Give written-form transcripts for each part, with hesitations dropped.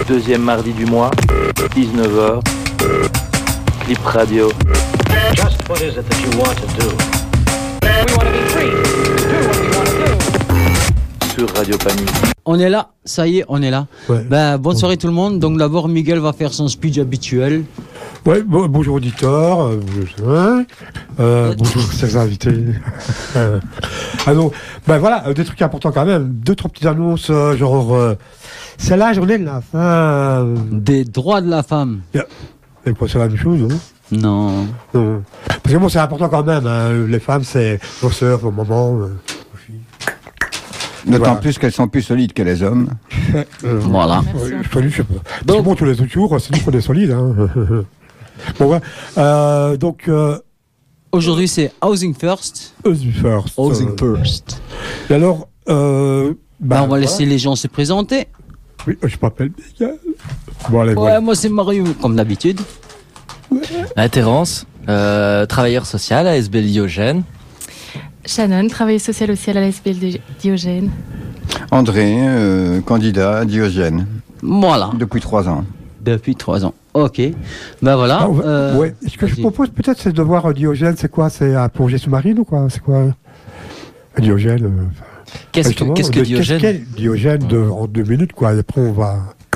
deuxième mardi du mois, 19h, Clip Radio. Just what is it that you want to do? We want to be free to do what we want to do. Sur Radio Panique. On est là, ça y est, on est là. Ouais. Bonne soirée tout le monde. Donc d'abord, Miguel va faire son speech habituel. Ouais, bonjour auditeurs, bonjour chers invités. Alors, voilà, des trucs importants quand même. 2-3 petites annonces, c'est la journée de la femme. Des droits de la femme. Et quoi, c'est la même chose, non? Non. Parce que bon, c'est important quand même, hein. Les femmes, c'est vos sœurs, vos mamans, vos filles. D'autant plus qu'elles sont plus solides que les hommes. Voilà. Je sais pas. Donc, bon, tous les autres jours, c'est nous qu'on est solides, hein. Bon, ouais. Donc. Aujourd'hui, c'est Housing First. Housing First. Housing First. Et alors. On va laisser les gens se présenter. Oui, je m'appelle Miguel. Bon, allez, ouais, voilà. moi, c'est Mario, comme d'habitude. Terence, travailleur social à SBL Diogène. Shannon, travailleuse sociale aussi à la SBL Diogène. André, candidat à Diogène. Voilà. Depuis 3 ans. Depuis 3 ans. Ok. Ben voilà. Ouais. Ce que je propose peut-être, c'est de voir Diogène. C'est quoi? C'est à plongée sous-marine ou quoi? C'est quoi Diogène? Qu'est-ce que Diogène? Qu'est Diogène en 2 minutes, quoi. Et après, on va.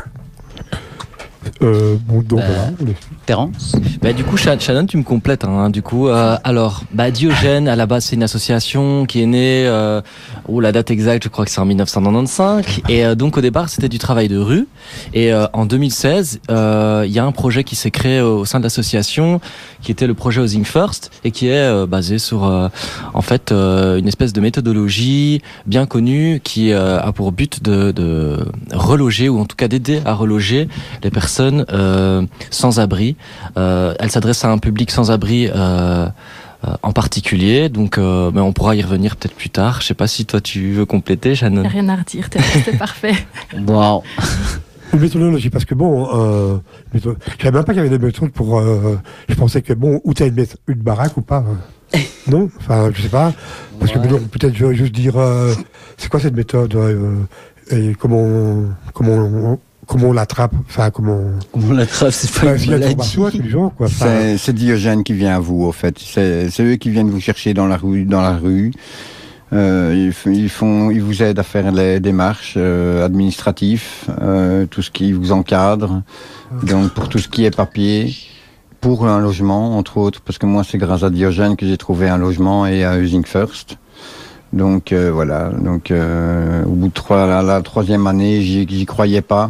Voilà. Terence. Du coup, Shannon, tu me complètes. Du coup, alors, Diogène, à la base, c'est une association qui est née. La date exacte, je crois que c'est en 1995. Et donc, au départ, c'était du travail de rue. Et en 2016, il y a un projet qui s'est créé au sein de l'association, qui était le projet Housing First, et qui est basé sur, une espèce de méthodologie bien connue qui a pour but de reloger, ou en tout cas d'aider à reloger les personnes sans abri. Elle s'adresse à un public sans abri en particulier, donc mais on pourra y revenir peut-être plus tard. Je sais pas si toi tu veux compléter, Shannon. Rien à redire, c'était parfait. Wow. Une méthodologie, parce que je savais même pas qu'il y avait des méthodes pour. Je pensais que où tu as une baraque ou pas. Non, enfin, je sais pas. Parce que peut-être je vais juste dire, c'est quoi cette méthode et comment on l'attrape, enfin comment on l'attrape, c'est pas une maladie. C'est Diogène qui vient à vous, au fait. C'est eux qui viennent vous chercher dans la rue. Ils vous aident à faire les démarches administratives, tout ce qui vous encadre. Donc pour tout ce qui est papier, pour un logement entre autres, parce que moi c'est grâce à Diogène que j'ai trouvé un logement et à Housing First. Donc voilà. Donc au bout de la 3e année, j'y croyais pas.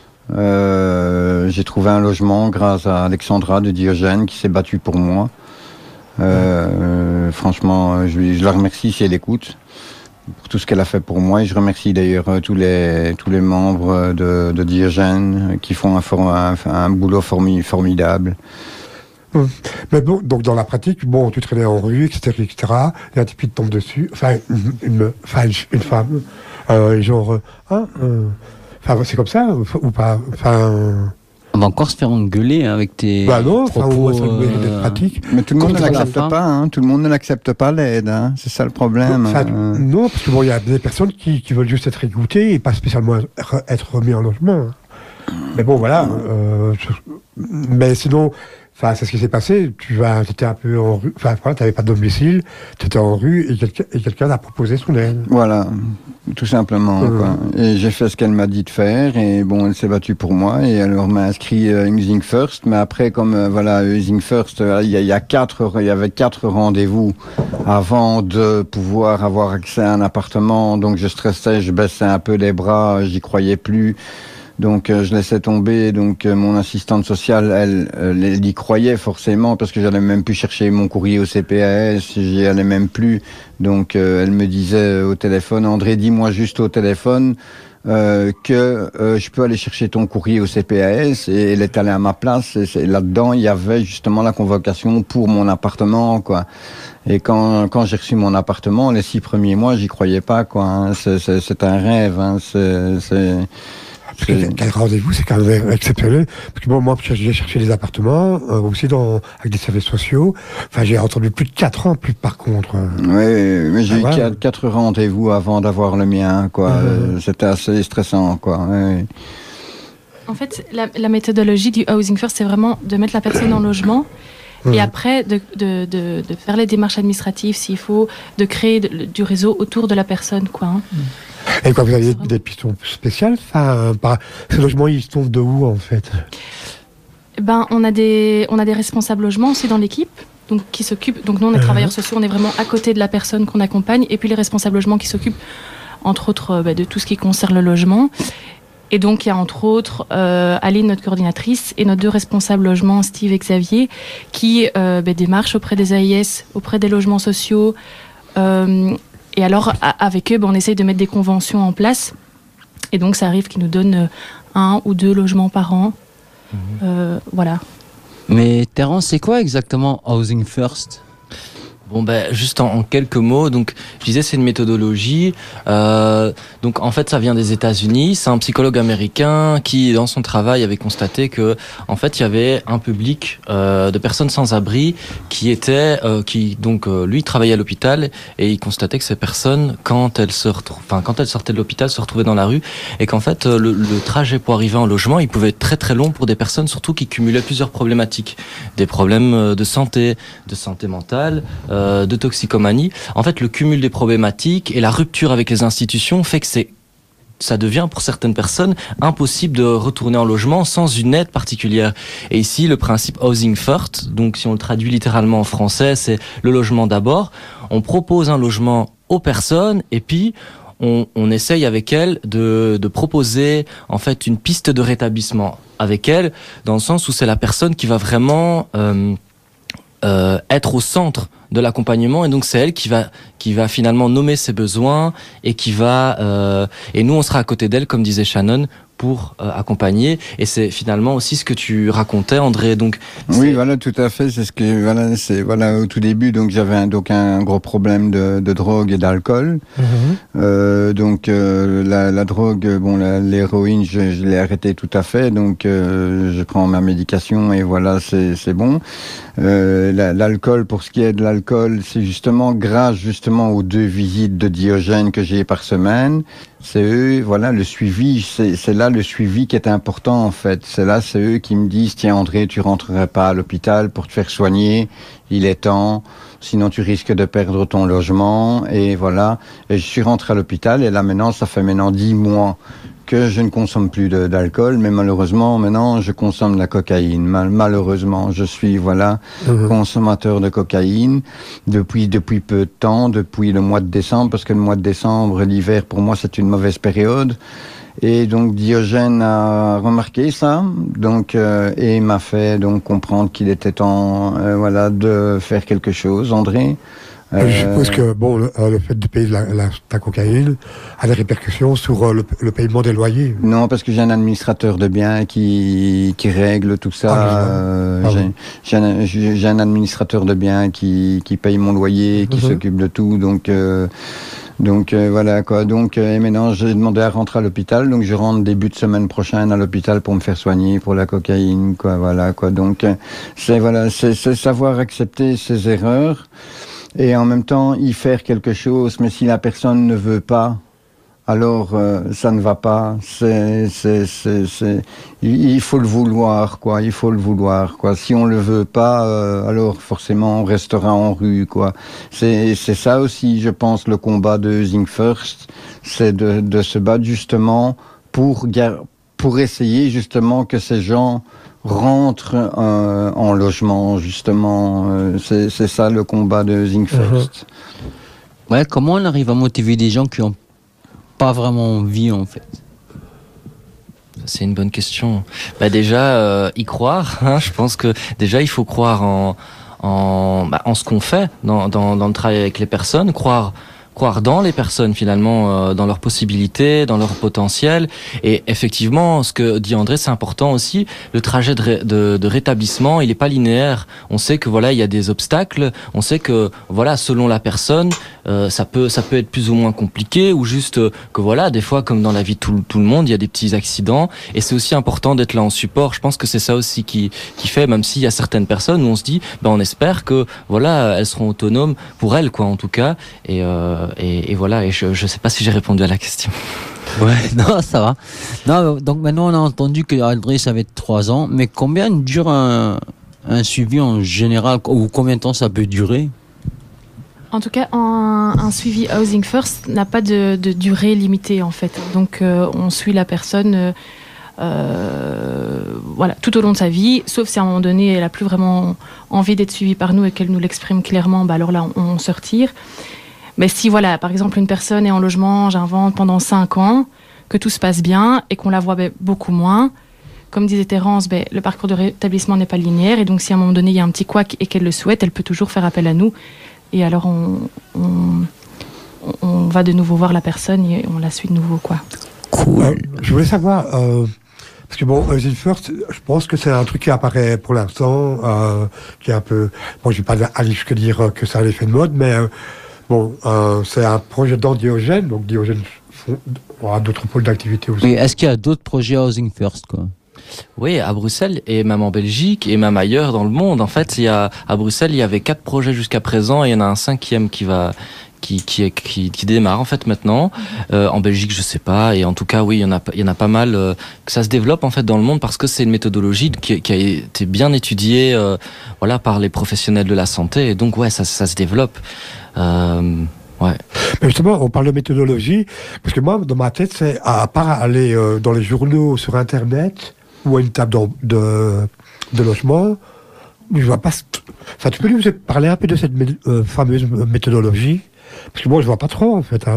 J'ai trouvé un logement grâce à Alexandra de Diogène qui s'est battue pour moi. Franchement, je la remercie si elle écoute pour tout ce qu'elle a fait pour moi, et je remercie d'ailleurs tous les membres de Diogène qui font un boulot formidable. Mais bon, donc dans la pratique, tu traînais en rue, etc., et un type te tombe dessus, enfin une femme, c'est comme ça ou pas, on va encore se faire engueuler avec tes propos pratiques. Mais tout le monde ne l'accepte pas, hein. Tout le monde ne l'accepte pas, l'aide, hein. C'est ça le problème. Non, parce que il y a des personnes qui veulent juste être écoutées et pas spécialement être remis en logement. Mais bon, voilà. Mais sinon, c'est ce qui s'est passé. Tu étais un peu en rue. T'avais pas de domicile. Tu étais en rue et quelqu'un t'a proposé son aide. Voilà, tout simplement. Quoi. Et j'ai fait ce qu'elle m'a dit de faire. Et elle s'est battue pour moi. Et alors m'a inscrit Housing First. Mais après, comme Housing First, il y avait 4 rendez-vous avant de pouvoir avoir accès à un appartement. Donc je stressais, je baissais un peu les bras, j'y croyais plus. Donc je laissais tomber. Donc mon assistante sociale, elle y croyait forcément, parce que j'allais même plus chercher mon courrier au CPAS, j'y allais même plus. Donc elle me disait au téléphone, André, dis-moi juste au téléphone que je peux aller chercher ton courrier au CPAS, et elle est allée à ma place. Et là-dedans, il y avait justement la convocation pour mon appartement, quoi. Et quand j'ai reçu mon appartement, les 6 premiers mois, j'y croyais pas, quoi. Hein. C'est un rêve. Hein. Quel rendez-vous, c'est quand même exceptionnel. Parce que moi, j'ai cherché des appartements, aussi avec des services sociaux. Enfin, j'ai entendu plus de 4 ans, par contre. Oui, mais j'ai eu 4 rendez-vous avant d'avoir le mien, quoi. C'était assez stressant, quoi. Ouais. En fait, la méthodologie du Housing First, c'est vraiment de mettre la personne en logement et après de faire les démarches administratives s'il faut, de créer du réseau autour de la personne, quoi. Hein. Et quand vous avez des pistes spéciales, ces logements, ils tombent de où, en fait? On a des responsables logements aussi dans l'équipe. Donc, qui s'occupent. Donc, nous, on est travailleurs sociaux, on est vraiment à côté de la personne qu'on accompagne. Et puis, les responsables logements qui s'occupent, entre autres, de tout ce qui concerne le logement. Et donc, il y a entre autres Aline, notre coordinatrice, et nos 2 responsables logements, Steve et Xavier, qui démarchent auprès des AIS, auprès des logements sociaux. Et alors, avec eux, on essaye de mettre des conventions en place. Et donc, ça arrive qu'ils nous donnent 1 ou 2 logements par an. Voilà. Mais Terence, c'est quoi exactement Housing First ? Bon, juste en quelques mots, donc je disais c'est une méthodologie. Donc en fait ça vient des États-Unis. C'est un psychologue américain qui dans son travail avait constaté que en fait il y avait un public de personnes sans abri qui lui travaillait à l'hôpital et il constatait que ces personnes quand elles sortaient de l'hôpital se retrouvaient dans la rue et qu'en fait le trajet pour arriver en logement il pouvait être très très long pour des personnes surtout qui cumulaient plusieurs problématiques, des problèmes de santé mentale. De toxicomanie. En fait, le cumul des problématiques et la rupture avec les institutions fait que ça devient pour certaines personnes impossible de retourner en logement sans une aide particulière. Et ici, le principe Housing First, donc si on le traduit littéralement en français, c'est le logement d'abord. On propose un logement aux personnes et puis on essaye avec elles de proposer en fait une piste de rétablissement avec elles, dans le sens où c'est la personne qui va vraiment être au centre de l'accompagnement et donc c'est elle qui va finalement nommer ses besoins et et nous on sera à côté d'elle comme disait Shannon pour accompagner et c'est finalement aussi ce que tu racontais André donc oui voilà tout à fait c'est ce que au tout début donc j'avais un gros problème de drogue et d'alcool donc la drogue l'héroïne je l'ai arrêté tout à fait donc je prends ma médication et voilà c'est bon l'alcool pour ce qui est de l'alcool c'est grâce aux 2 visites de Diogène que j'ai par semaine. C'est eux, le suivi, c'est là le suivi qui est important en fait. C'est eux qui me disent, tiens André, tu rentrerais pas à l'hôpital pour te faire soigner, il est temps, sinon tu risques de perdre ton logement, et voilà. Et je suis rentré à l'hôpital, et là maintenant, ça fait 10 mois que je ne consomme plus d'alcool, mais malheureusement, maintenant, je consomme de la cocaïne. Malheureusement, je suis, consommateur de cocaïne depuis peu de temps, depuis le mois de décembre, parce que le mois de décembre, l'hiver, pour moi, c'est une mauvaise période. Et donc, Diogène a remarqué ça, donc, et m'a fait donc comprendre qu'il était temps, de faire quelque chose, André. Je suppose que le fait de payer la cocaïne a des répercussions sur le paiement des loyers. Non, parce que j'ai un administrateur de biens qui règle tout ça. J'ai un administrateur de biens qui paye mon loyer, qui s'occupe de tout. Donc voilà quoi. Donc et maintenant j'ai demandé à rentrer à l'hôpital. Donc je rentre début de semaine prochaine à l'hôpital pour me faire soigner pour la cocaïne quoi. Voilà quoi. Donc c'est savoir accepter ses erreurs. Et en même temps, y faire quelque chose, mais si la personne ne veut pas, alors ça ne va pas. Il faut le vouloir, quoi. Il faut le vouloir, quoi. Si on le veut pas, alors forcément on restera en rue, quoi. C'est ça aussi, je pense, le combat de Housing First, c'est de se battre justement pour essayer justement que ces gens rentrent en logement, justement. C'est ça le combat de Housing First. Ouais, comment on arrive à motiver des gens qui n'ont pas vraiment envie, en fait? C'est une bonne question. Déjà, y croire. Je pense que déjà, il faut croire en ce qu'on fait dans le travail avec les personnes, croire dans les personnes finalement, dans leurs possibilités, dans leur potentiel. Et effectivement, ce que dit André, c'est important aussi. Le trajet de rétablissement, il n'est pas linéaire. On sait que il y a des obstacles. On sait que selon la personne, ça peut être plus ou moins compliqué, ou juste que des fois, comme dans la vie de tout le monde, il y a des petits accidents. Et c'est aussi important d'être là en support. Je pense que c'est ça aussi qui fait, même s'il y a certaines personnes où on se dit, on espère que elles seront autonomes pour elles, quoi, en tout cas. Et voilà, et je sais pas si j'ai répondu à la question. Ouais, non, ça va. Non, donc maintenant, on a entendu que André, avait 3 ans, mais combien dure un suivi en général, ou combien de temps ça peut durer? En tout cas, un suivi Housing First n'a pas de durée limitée, en fait. Donc, on suit la personne voilà, tout au long de sa vie, sauf si à un moment donné, elle n'a plus vraiment envie d'être suivie par nous et qu'elle nous l'exprime clairement, bah alors là, on se retire. Mais si, voilà, par exemple, une personne est en logement, j'invente, pendant 5 ans, que tout se passe bien et qu'on la voit beaucoup moins, comme disait Terence, le parcours de rétablissement n'est pas linéaire. Et donc, si à un moment donné, il y a un petit couac et qu'elle le souhaite, elle peut toujours faire appel à nous. Et alors, on va de nouveau voir la personne et on la suit de nouveau, quoi. Cool. Je voulais savoir, parce que bon, Housing First, je pense que c'est un truc qui apparaît pour l'instant, qui est un peu... Bon, je ne vais pas aller jusqu'à dire que c'est un effet de mode, mais bon, c'est un projet d'Diogène, donc Diogène aura d'autres pôles d'activité aussi. Mais est-ce qu'il y a d'autres projets Housing First, quoi? Oui, à Bruxelles et même en Belgique et même ailleurs dans le monde. En fait, à Bruxelles, il y avait 4 projets jusqu'à présent et il y en a un 5e qui démarre en fait maintenant. En Belgique, je sais pas. Et en tout cas, oui, il y en a pas mal que ça se développe en fait dans le monde parce que c'est une méthodologie qui a été bien étudiée, voilà, par les professionnels de la santé. Et donc, ouais, ça se développe. Ouais. Mais justement, on parle de méthodologie, parce que moi, dans ma tête, c'est à part aller dans les journaux sur Internet ou à une table de logement, je vois pas. Enfin, tu peux nous parler un peu de cette fameuse méthodologie? Parce que moi, je vois pas trop, en fait.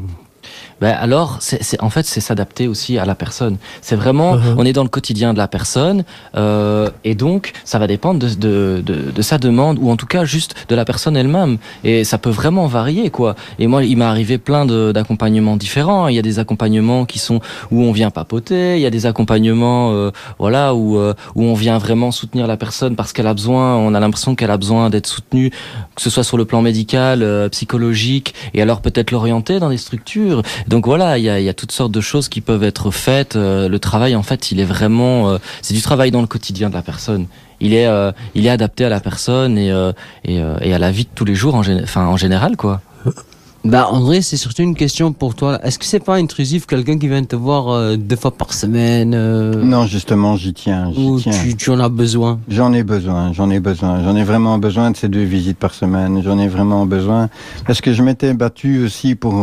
Alors, en fait, c'est s'adapter aussi à la personne. C'est vraiment, on est dans le quotidien de la personne, et donc ça va dépendre de sa demande, ou en tout cas juste de la personne elle-même. Et ça peut vraiment varier, quoi. Et moi, il m'est arrivé plein d'accompagnements différents. Il y a des accompagnements qui sont où on vient papoter, il y a des accompagnements, voilà, où on vient vraiment soutenir la personne parce qu'elle a besoin. On a l'impression qu'elle a besoin d'être soutenue, que ce soit sur le plan médical, psychologique, et alors peut-être l'orienter dans des structures. Donc voilà, il y a toutes sortes de choses qui peuvent être faites. Le travail, en fait, il est vraiment, c'est du travail dans le quotidien de la personne. Il est adapté à la personne et à la vie de tous les jours en général, quoi. André, c'est surtout une question pour toi. Est-ce que c'est pas intrusif quelqu'un qui vient te voir 2 fois par semaine Non, justement, j'y tiens. Ou tu en as besoin? J'en ai besoin. J'en ai vraiment besoin de ces 2 visites par semaine. J'en ai vraiment besoin. Parce que je m'étais battu aussi pour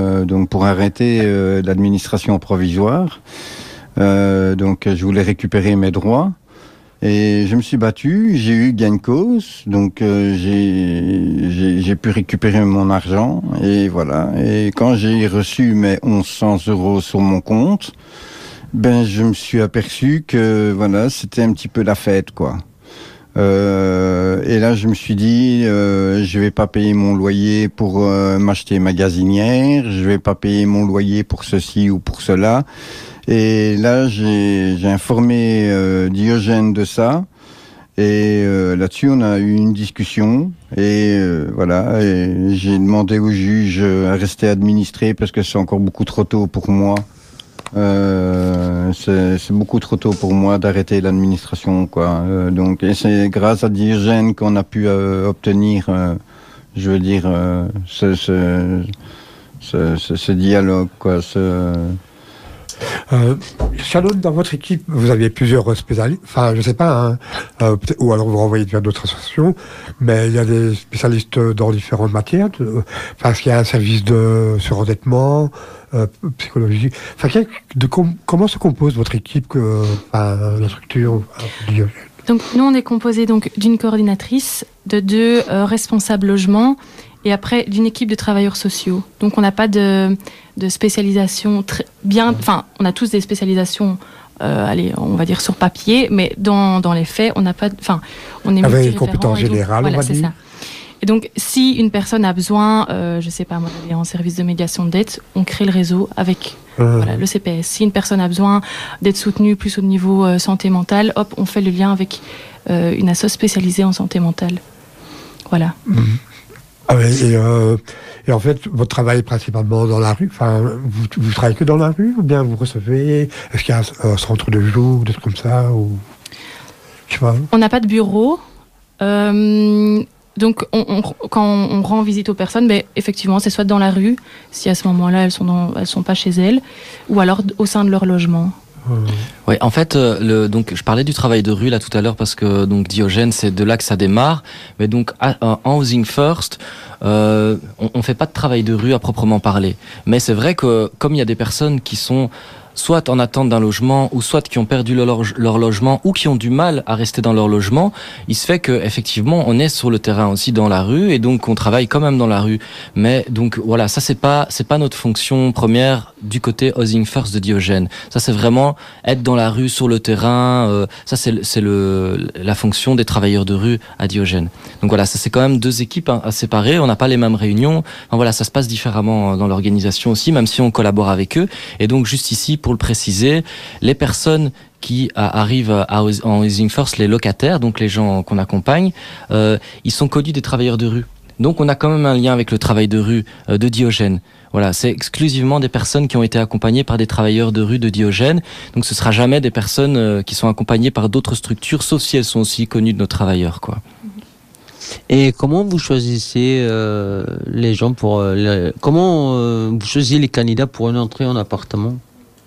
arrêter l'administration provisoire. Donc, je voulais récupérer mes droits. Et je me suis battu, j'ai eu gain de cause, donc j'ai pu récupérer mon argent, et voilà. Et quand j'ai reçu mes 1100 € sur mon compte, je me suis aperçu que voilà, c'était un petit peu la fête, quoi. Et là, je me suis dit, je vais pas payer mon loyer pour m'acheter magasinière, je vais pas payer mon loyer pour ceci ou pour cela. Et là, j'ai informé Diogène de ça. Et là-dessus, on a eu une discussion. Et voilà. Et j'ai demandé au juge à rester administré parce que c'est encore beaucoup trop tôt pour moi. C'est beaucoup trop tôt pour moi d'arrêter l'administration, quoi. Donc, et c'est grâce à Diogène qu'on a pu obtenir, je veux dire, ce dialogue, quoi. Shannon, dans votre équipe, vous aviez plusieurs spécialistes, enfin je sais pas, ou alors vous renvoyez vers d'autres associations, mais il y a des spécialistes dans différentes matières, parce qu'il y a un service de surendettement, psychologie, comment se compose votre équipe, la structure Donc nous on est composé d'une coordinatrice, de 2 responsables logement, et après d'une équipe de travailleurs sociaux. Donc on n'a pas de spécialisation on a tous des spécialisations, on va dire sur papier, mais dans les faits, on n'a pas, on est avec une compétence générale, voilà, on va c'est dire. ça. Et donc si une personne a besoin, je sais pas moi, d'aller en service de médiation de dette, on crée le réseau avec le CPS. Si une personne a besoin d'être soutenue plus au niveau santé mentale, hop, on fait le lien avec une asso spécialisée en santé mentale. Voilà. Et en fait, votre travail est principalement dans la rue. Enfin, vous travaillez que dans la rue, ou bien vous recevez? Est-ce qu'il y a un centre de jour, des trucs comme ça, ou je sais pas. On n'a pas de bureau. Donc, quand on rend visite aux personnes, effectivement, c'est soit dans la rue, si à ce moment-là elles sont pas chez elles, ou alors au sein de leur logement. Oui, en fait, donc je parlais du travail de rue là tout à l'heure parce que donc Diogène, c'est de là que ça démarre. Mais donc en Housing First, on fait pas de travail de rue à proprement parler. Mais c'est vrai que comme il y a des personnes qui sont soit en attente d'un logement, ou soit qui ont perdu leur logement, ou qui ont du mal à rester dans leur logement, il se fait que effectivement on est sur le terrain aussi dans la rue, et donc on travaille quand même dans la rue. Mais donc voilà, ça c'est pas notre fonction première du côté Housing First de Diogène. Ça c'est vraiment être dans la rue, sur le terrain. Ça c'est la fonction des travailleurs de rue à Diogène. Donc voilà, ça c'est quand même deux équipes à séparer. On n'a pas les mêmes réunions. Enfin, voilà, ça se passe différemment dans l'organisation aussi, même si on collabore avec eux. Et donc juste ici, pour le préciser, les personnes qui arrivent en Housing First, les locataires, donc les gens qu'on accompagne, ils sont connus des travailleurs de rue. Donc on a quand même un lien avec le travail de rue de Diogène. Voilà, c'est exclusivement des personnes qui ont été accompagnées par des travailleurs de rue de Diogène. Donc ce sera jamais des personnes qui sont accompagnées par d'autres structures, sauf si elles sont aussi connues de nos travailleurs, quoi. Et comment vous choisissez les gens pour comment vous choisissez les candidats pour une entrée en appartement?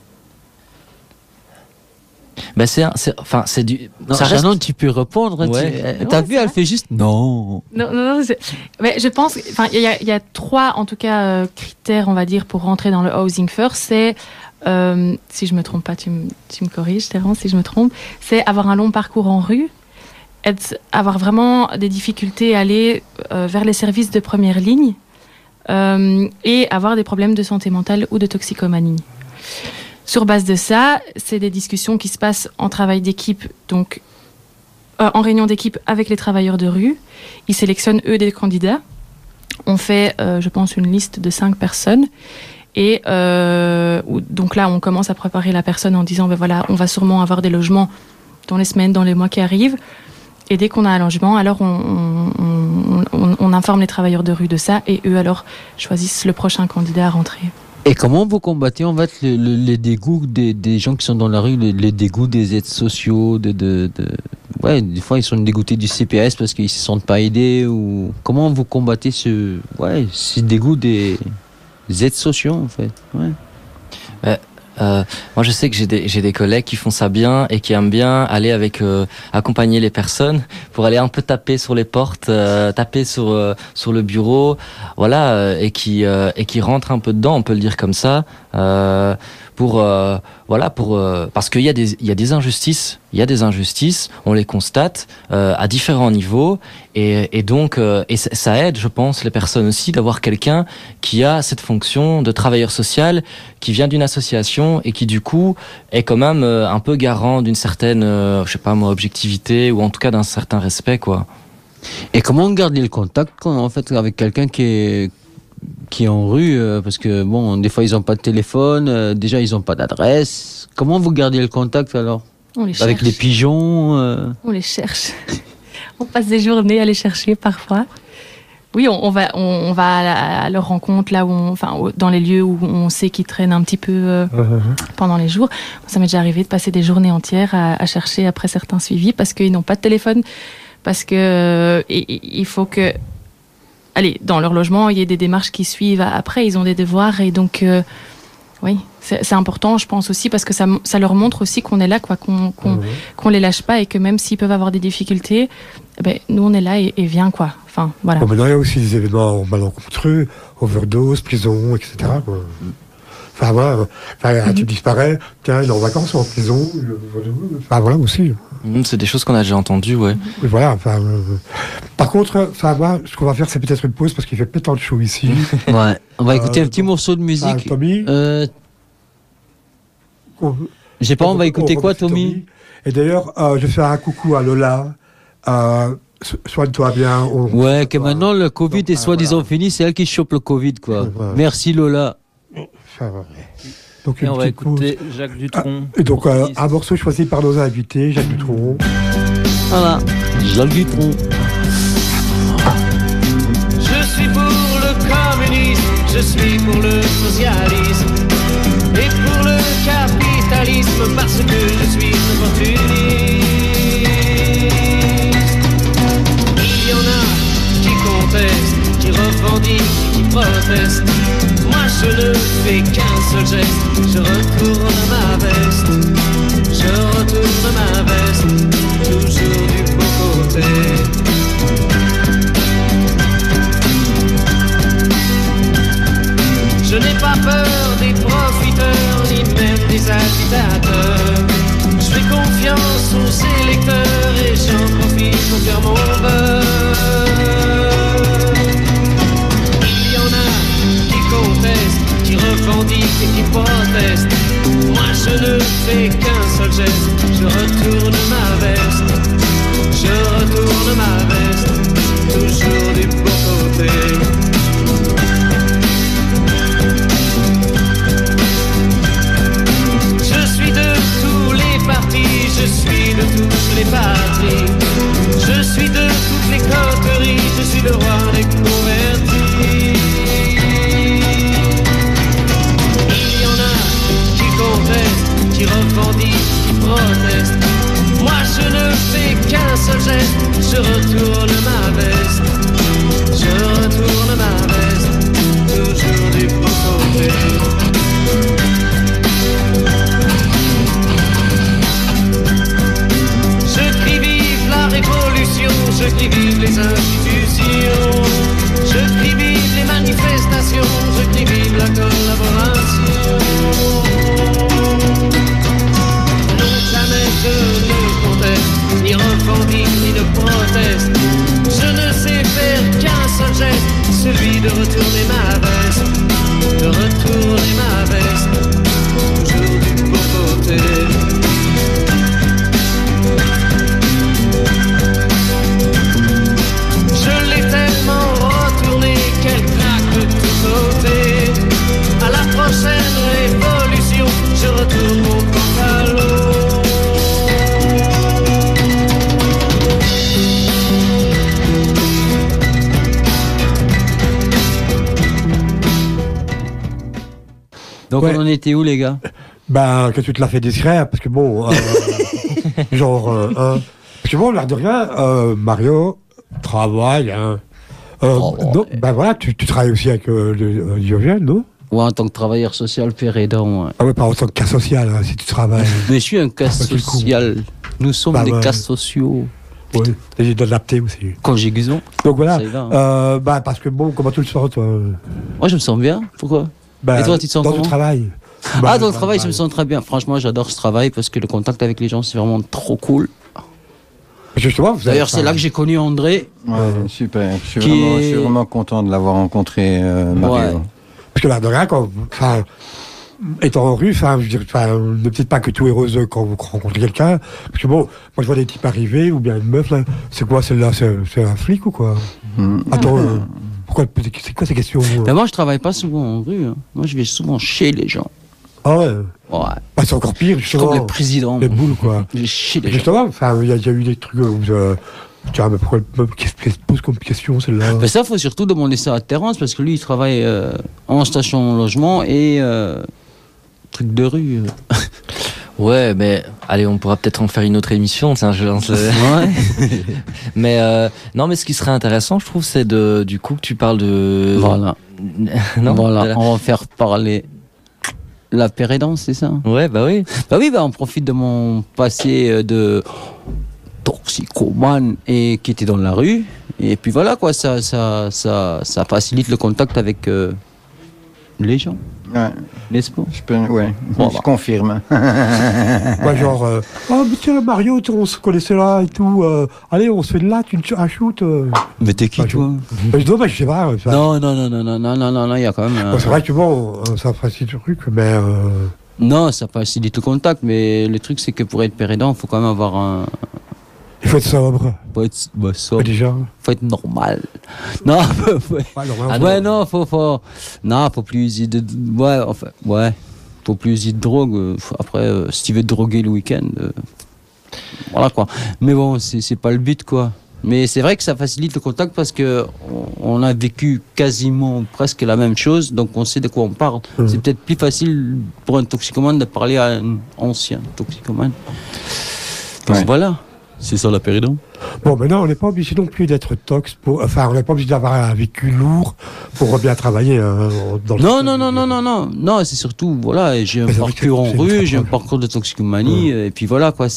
Ben c'est du. Non, ça reste... Shannon, tu peux répondre. Ouais. T'as vu, elle fait juste non. Non. Mais je pense, enfin, il y a trois, en tout cas, critères, on va dire, pour rentrer dans le Housing First. C'est, si je me trompe pas, tu me corriges, Terence, si je me trompe, c'est avoir un long parcours en rue, avoir vraiment des difficultés à aller vers les services de première ligne, et avoir des problèmes de santé mentale ou de toxicomanie. Sur base de ça, c'est des discussions qui se passent en travail d'équipe, donc en réunion d'équipe avec les travailleurs de rue. Ils sélectionnent, eux, des candidats. On fait, je pense, une liste de 5 personnes. Et donc là, on commence à préparer la personne en disant, ben voilà, on va sûrement avoir des logements dans les semaines, dans les mois qui arrivent. Et dès qu'on a un logement, alors on informe les travailleurs de rue de ça, et eux, alors, choisissent le prochain candidat à rentrer. Et comment vous combattez en fait les dégoûts des gens qui sont dans la rue, les dégoûts des aides sociaux, ouais, des fois ils sont dégoûtés du CPS parce qu'ils se sentent pas aidés, ou comment vous combattez ce dégoût des aides sociaux en fait? Ouais. Moi, je sais que j'ai des collègues qui font ça bien et qui aiment bien aller accompagner les personnes pour aller un peu taper sur les portes, taper sur le bureau, voilà, et qui rentrent un peu dedans, on peut le dire comme ça, parce qu'il y a des injustices, on les constate à différents niveaux, et donc ça aide, je pense, les personnes aussi d'avoir quelqu'un qui a cette fonction de travailleur social, qui vient d'une association et qui du coup est quand même un peu garant d'une certaine, je sais pas moi, objectivité, ou en tout cas d'un certain respect, quoi. Et comment garder le contact en fait avec quelqu'un qui est en rue, parce que bon, des fois ils n'ont pas de téléphone, déjà ils n'ont pas d'adresse. Comment vous gardez le contact alors? On les cherche. Avec les pigeons On les cherche. On passe des journées à les chercher parfois. Oui, on va à leur rencontre là où dans les lieux où on sait qu'ils traînent un petit peu pendant les jours. Ça m'est déjà arrivé de passer des journées entières à chercher après certains suivis parce qu'ils n'ont pas de téléphone, parce que il faut que, allez, dans leur logement, il y ait des démarches qui suivent après. Ils ont des devoirs, et donc oui, c'est important, je pense aussi, parce que ça leur montre aussi qu'on est là, quoi, qu'on les lâche pas, et que même s'ils peuvent avoir des difficultés, ben, nous on est là et viens, quoi. Enfin, voilà. Bon, maintenant, il y a aussi des événements malencontreux, overdose, prison, etc. Quoi. Enfin, voilà, tu disparais, tiens, il est en vacances ou en prison. Enfin, voilà aussi. C'est des choses qu'on a déjà entendues, ouais. Oui, voilà, enfin. Par contre, moi, ce qu'on va faire, c'est peut-être une pause parce qu'il fait pétant de chaud ici. Ouais. On va écouter un petit morceau de musique. Tommy. Je sais pas, on va écouter quoi, Tommy? Et d'ailleurs, je fais un coucou à Lola. Soigne-toi bien. Ouais, que maintenant le Covid est soi-disant fini, c'est elle qui chope le Covid, quoi. Ouais. Merci Lola. Donc, et on va écouter Jacques Dutronc. Et donc, un morceau choisi par nos invités, Jacques Dutronc. Voilà, Jacques Dutronc. Je suis pour le communisme, je suis pour le socialisme et pour le capitalisme parce que je suis opportuniste. Il y en a seul geste, je retourne ma veste. Je retourne ma veste, toujours du bon côté. Je n'ai pas peur des profiteurs, ni même des agitateurs. Je fais confiance aux électeurs et j'en profite pour faire mon beurre. Il y en a qui contestent, qui revendiquent et qui protestent. Moi je ne fais qu'un seul geste, je retourne ma veste. Je retourne ma veste, toujours du bon côté. Je suis de toutes les patries, je suis de toutes les coteries, je suis le roi des convertis. Il y en a qui contestent, qui revendiquent, qui protestent. Moi je ne fais qu'un seul geste, je retourne ma veste. Je retourne ma veste, toujours du bon côté. Je crie vive les institutions, je crie vive les manifestations, je crie vive la collaboration. Non, jamais je ne conteste, ni revendique, ni ne proteste. Je ne sais faire qu'un seul geste, celui de retourner ma veste, de retourner ma veste, toujours du bon côté. À la prochaine révolution, je retourne mon pantalon. Donc Ouais. on en était où les gars? Ben, que tu te l'as fait discret, parce que bon, parce que bon, l'air de rien, Mario travaille, hein. Donc, ben voilà, tu travailles aussi avec Diogène, non? Ouais, en tant que travailleur social, père aidant. Ouais. Ah ouais, pas en tant que cas social, hein, si tu travailles. Mais je suis un cas Pas tout le coup. social. Nous sommes Bah des ouais. cas sociaux. Oui, j'ai d'adapter aussi. Conjugaison. Donc voilà, Ça y va, hein. bah, parce que bon, comment tu le sens, toi? Moi, je me sens bien. Pourquoi? Ben, Et toi, tu te sens dans comment? ton travail. Ah, dans le travail, je me sens très bien. Franchement, j'adore ce travail parce que le contact avec les gens, c'est vraiment trop cool. Justement, vous avez D'ailleurs, c'est pas- là que j'ai connu André. Ouais, super. Je Qui suis est- vraiment content de l'avoir rencontré, Mario. Ouais. Parce que l'air de rien, quand, enfin, étant en rue, enfin, je dirais, enfin, ne dites pas que tout est rose quand vous rencontrez quelqu'un. Parce que bon, moi je vois des types arriver, ou bien une meuf, là, c'est quoi celle-là? C'est un flic ou quoi? Mm. Attends, pourquoi, c'est quoi ces questions? Ben, moi, je travaille pas souvent en rue. Hein. Moi, je vais souvent chez les gens. Ah ouais, Ouais. bah, c'est encore pire, Je suis comme justement. les présidents. Les boules, quoi. Je vais chez les gens. Justement, enfin, il y a eu des trucs où, tiens, mais pourquoi qu'est-ce qu'elle se pose comme question, celle-là? Ben, ça, faut surtout demander ça à Terence parce que lui, il travaille en station logement et truc de rue. Ouais, mais allez, on pourra peut-être en faire une autre émission. Tiens, je lance le- Ouais. Mais non, mais ce qui serait intéressant, je trouve, c'est du coup que tu parles de. Voilà. non. Voilà. de la- On va faire parler la pérédance, c'est ça? Ouais, bah oui. Bah oui, bah on profite de mon passé de toxicomane et qui était dans la rue. Et puis voilà quoi, ça facilite le contact avec les gens, Ouais, n'est-ce pas? ouais, Bon, je bah. confirme. Moi, genre, oh, mais tiens, Mario, on se connaissait là et tout, allez, on se fait de là, un shoot. Mais t'es qui Bah, toi? Je dis, bah, je sais pas. Ça- Non, il y a quand même. Bon, c'est vrai que bon, ça facilite le truc, mais. Non, ça facilite le contact, mais le truc c'est que pour être pérédant, il faut quand même avoir un. Il faut être sobre. Faut être sobre, Déjà. faut être normal. Non, Ouais, normalement, Ah ouais, non, faut plus user de, faut plus user de drogue. Après, si tu veux te droguer le week-end, voilà quoi. Mais bon, c'est pas le but quoi. Mais c'est vrai que ça facilite le contact parce que on a vécu quasiment presque la même chose, donc on sait de quoi on parle. C'est peut-être plus facile pour un toxicomane de parler à un ancien toxicomane. Donc Ouais. voilà, c'est ça la péridon. Bon, maintenant, on n'est pas obligé non plus d'être tox on n'est pas obligé d'avoir un vécu lourd pour bien travailler. Dans Non, c'est surtout, voilà, j'ai un Mais c'est vrai que parcours en c'est rue, très j'ai un proche. parcours de toxicomanie, et puis voilà, quoi,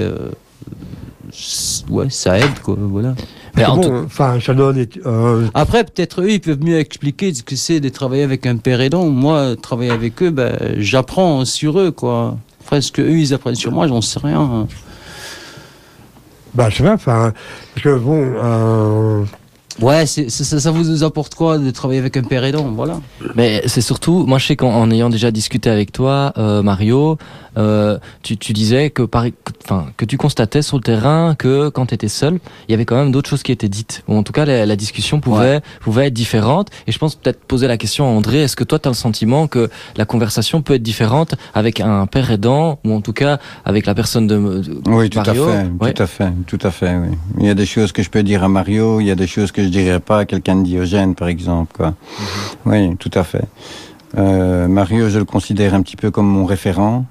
ouais, ça aide, quoi, voilà. Mais en tout- Shannon est. Après, peut-être eux, ils peuvent mieux expliquer ce que c'est de travailler avec un père aidant. Moi, travailler avec eux, j'apprends sur eux, quoi. Après, ce que eux, ils apprennent sur moi, j'en sais rien. Je sais pas, parce que bon. Ouais, ça vous apporte quoi de travailler avec un père aidant, voilà. Mais c'est surtout, moi je sais qu'en ayant déjà discuté avec toi, Mario, tu disais que tu constatais sur le terrain que quand tu étais seul, il y avait quand même d'autres choses qui étaient dites. Ou en tout cas, la discussion pouvait être différente. Et je pense peut-être poser la question à André, est-ce que toi tu as le sentiment que la conversation peut être différente avec un père aidant, ou en tout cas avec la personne de Oui, tout Mario? tout à fait, oui. Il y a des choses que je peux dire à Mario, il y a des choses que je dirais pas à quelqu'un de Diogène, par exemple, quoi. Oui, tout à fait. Mario, je le considère un petit peu comme mon référent.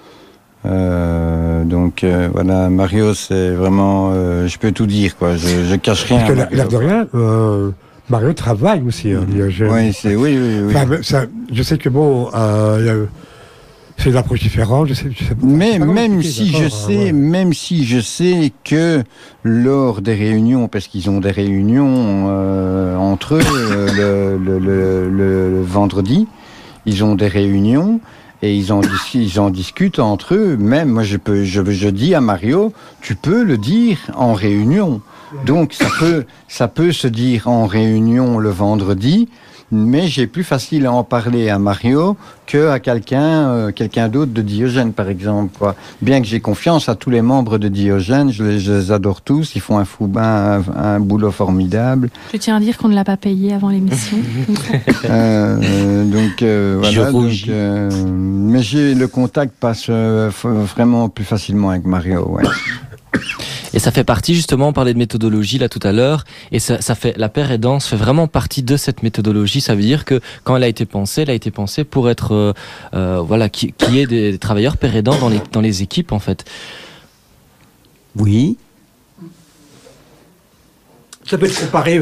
Voilà, Mario, c'est vraiment, je peux tout dire, quoi. Je cache rien. Parce que à Mario. l'air de rien, Mario travaille aussi. Oui, oui. Je sais que bon, c'est une approche différente. Mais même si je sais que lors des réunions, parce qu'ils ont des réunions entre eux le vendredi, ils ont des réunions et ils en discutent entre eux. Même moi, je dis à Mario, tu peux le dire en réunion. Donc ça peut se dire en réunion le vendredi. Mais j'ai plus facile à en parler à Mario que à quelqu'un d'autre de Diogène, par exemple, quoi. Bien que j'ai confiance à tous les membres de Diogène, je les adore tous, ils font un boulot formidable. Je tiens à dire qu'on ne l'a pas payé avant l'émission. Voilà. Mais le contact passe vraiment plus facilement avec Mario, ouais. Et ça fait partie, justement, on parlait de méthodologie là tout à l'heure, et ça fait, la paire aidance fait vraiment partie de cette méthodologie. Ça veut dire que quand elle a été pensée pour être, qu'il y ait des travailleurs paire aidants dans les équipes, en fait. Oui. Ça peut être comparé.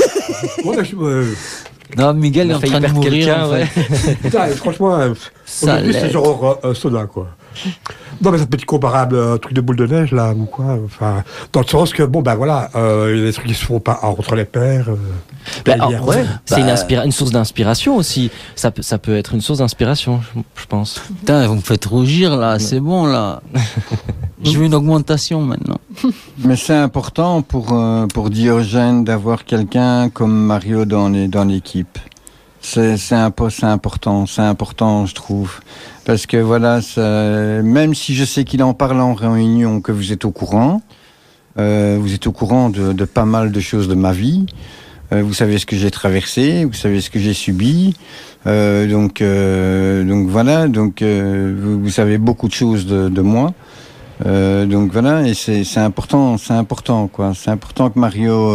Non, Miguel est en train de mourir, en fait. Putain, franchement, Ça aujourd'hui, c'est l'aide. genre soda, quoi. Non, mais ça peut être comparable à un truc de boule de neige, là, ou quoi. Enfin, dans le sens que, il y a des trucs qui se font pas entre les pairs. C'est une source d'inspiration aussi. Ça peut être une source d'inspiration, je pense. Putain, vous me faites rougir, là, c'est bon, là. Je veux une augmentation, maintenant. Mais c'est important pour Diogène d'avoir quelqu'un comme Mario dans l'équipe. C'est important, je trouve. Parce que voilà, même si je sais qu'il en parle en réunion, que vous êtes au courant de pas mal de choses de ma vie. Vous savez ce que j'ai traversé, vous savez ce que j'ai subi. Donc voilà, vous savez beaucoup de choses de moi. Donc voilà, et c'est important, quoi. C'est important que Mario,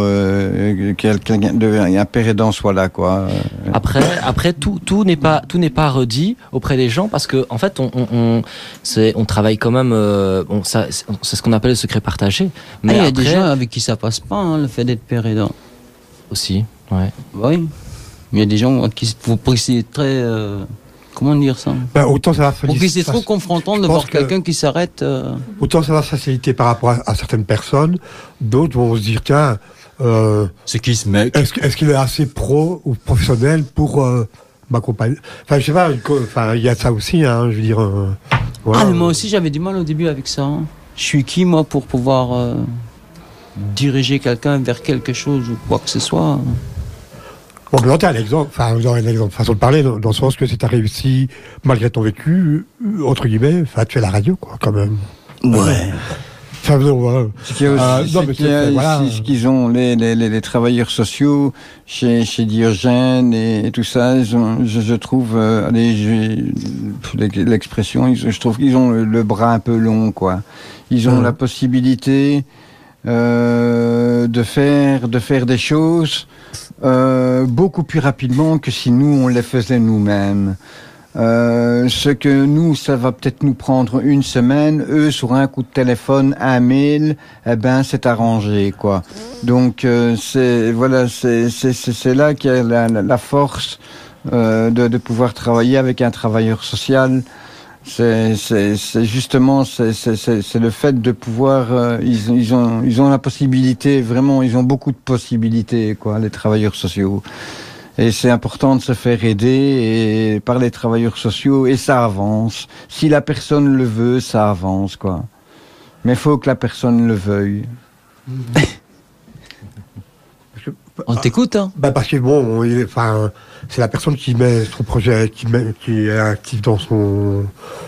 un père aidant soit là, quoi. Après tout n'est pas redit auprès des gens, parce que en fait on travaille quand même. C'est ce qu'on appelle le secret partagé. Mais il y a des gens avec qui ça passe pas, hein, le fait d'être père aidant. Aussi, ouais. Oui. Il y a des gens pour qui c'est très. Comment dire ça? Autant ça va Pour qui c'est trop confrontant de voir quelqu'un qui s'arrête. Autant ça va faciliter par rapport à certaines personnes, d'autres vont se dire tiens, c'est qui ce mec? Est-ce qu'il est assez pro ou professionnel pour m'accompagner? Enfin, je sais pas, il y a ça aussi, hein, je veux dire. Voilà. Mais moi aussi j'avais du mal au début avec ça. Hein. Je suis qui moi pour pouvoir diriger quelqu'un vers quelque chose ou quoi que ce soit? Bon, mais t'as un exemple, façon de parler, dans le sens que si t'as réussi, malgré ton vécu, entre guillemets, tu fais la radio, quoi, quand même. Ouais. Enfin, voilà. Ce qu'ils ont, les travailleurs sociaux chez Diogène et tout ça, je trouve, l'expression, je trouve qu'ils ont le bras un peu long, quoi. Ils ont la possibilité de faire des choses beaucoup plus rapidement que si nous on les faisait nous-mêmes. Ce que nous, ça va peut-être nous prendre une semaine, eux, sur un coup de téléphone, un mail, eh ben, c'est arrangé, quoi. Donc, c'est là qu'il y a la force de pouvoir travailler avec un travailleur social. C'est justement le fait de pouvoir ils ont la possibilité, vraiment, ils ont beaucoup de possibilités, quoi, les travailleurs sociaux. Et c'est important de se faire aider et par les travailleurs sociaux, et ça avance. Si la personne le veut, ça avance, quoi. Mais il faut que la personne le veuille. On t'écoute, hein? Parce que bon, c'est la personne qui met son projet, qui est active dans son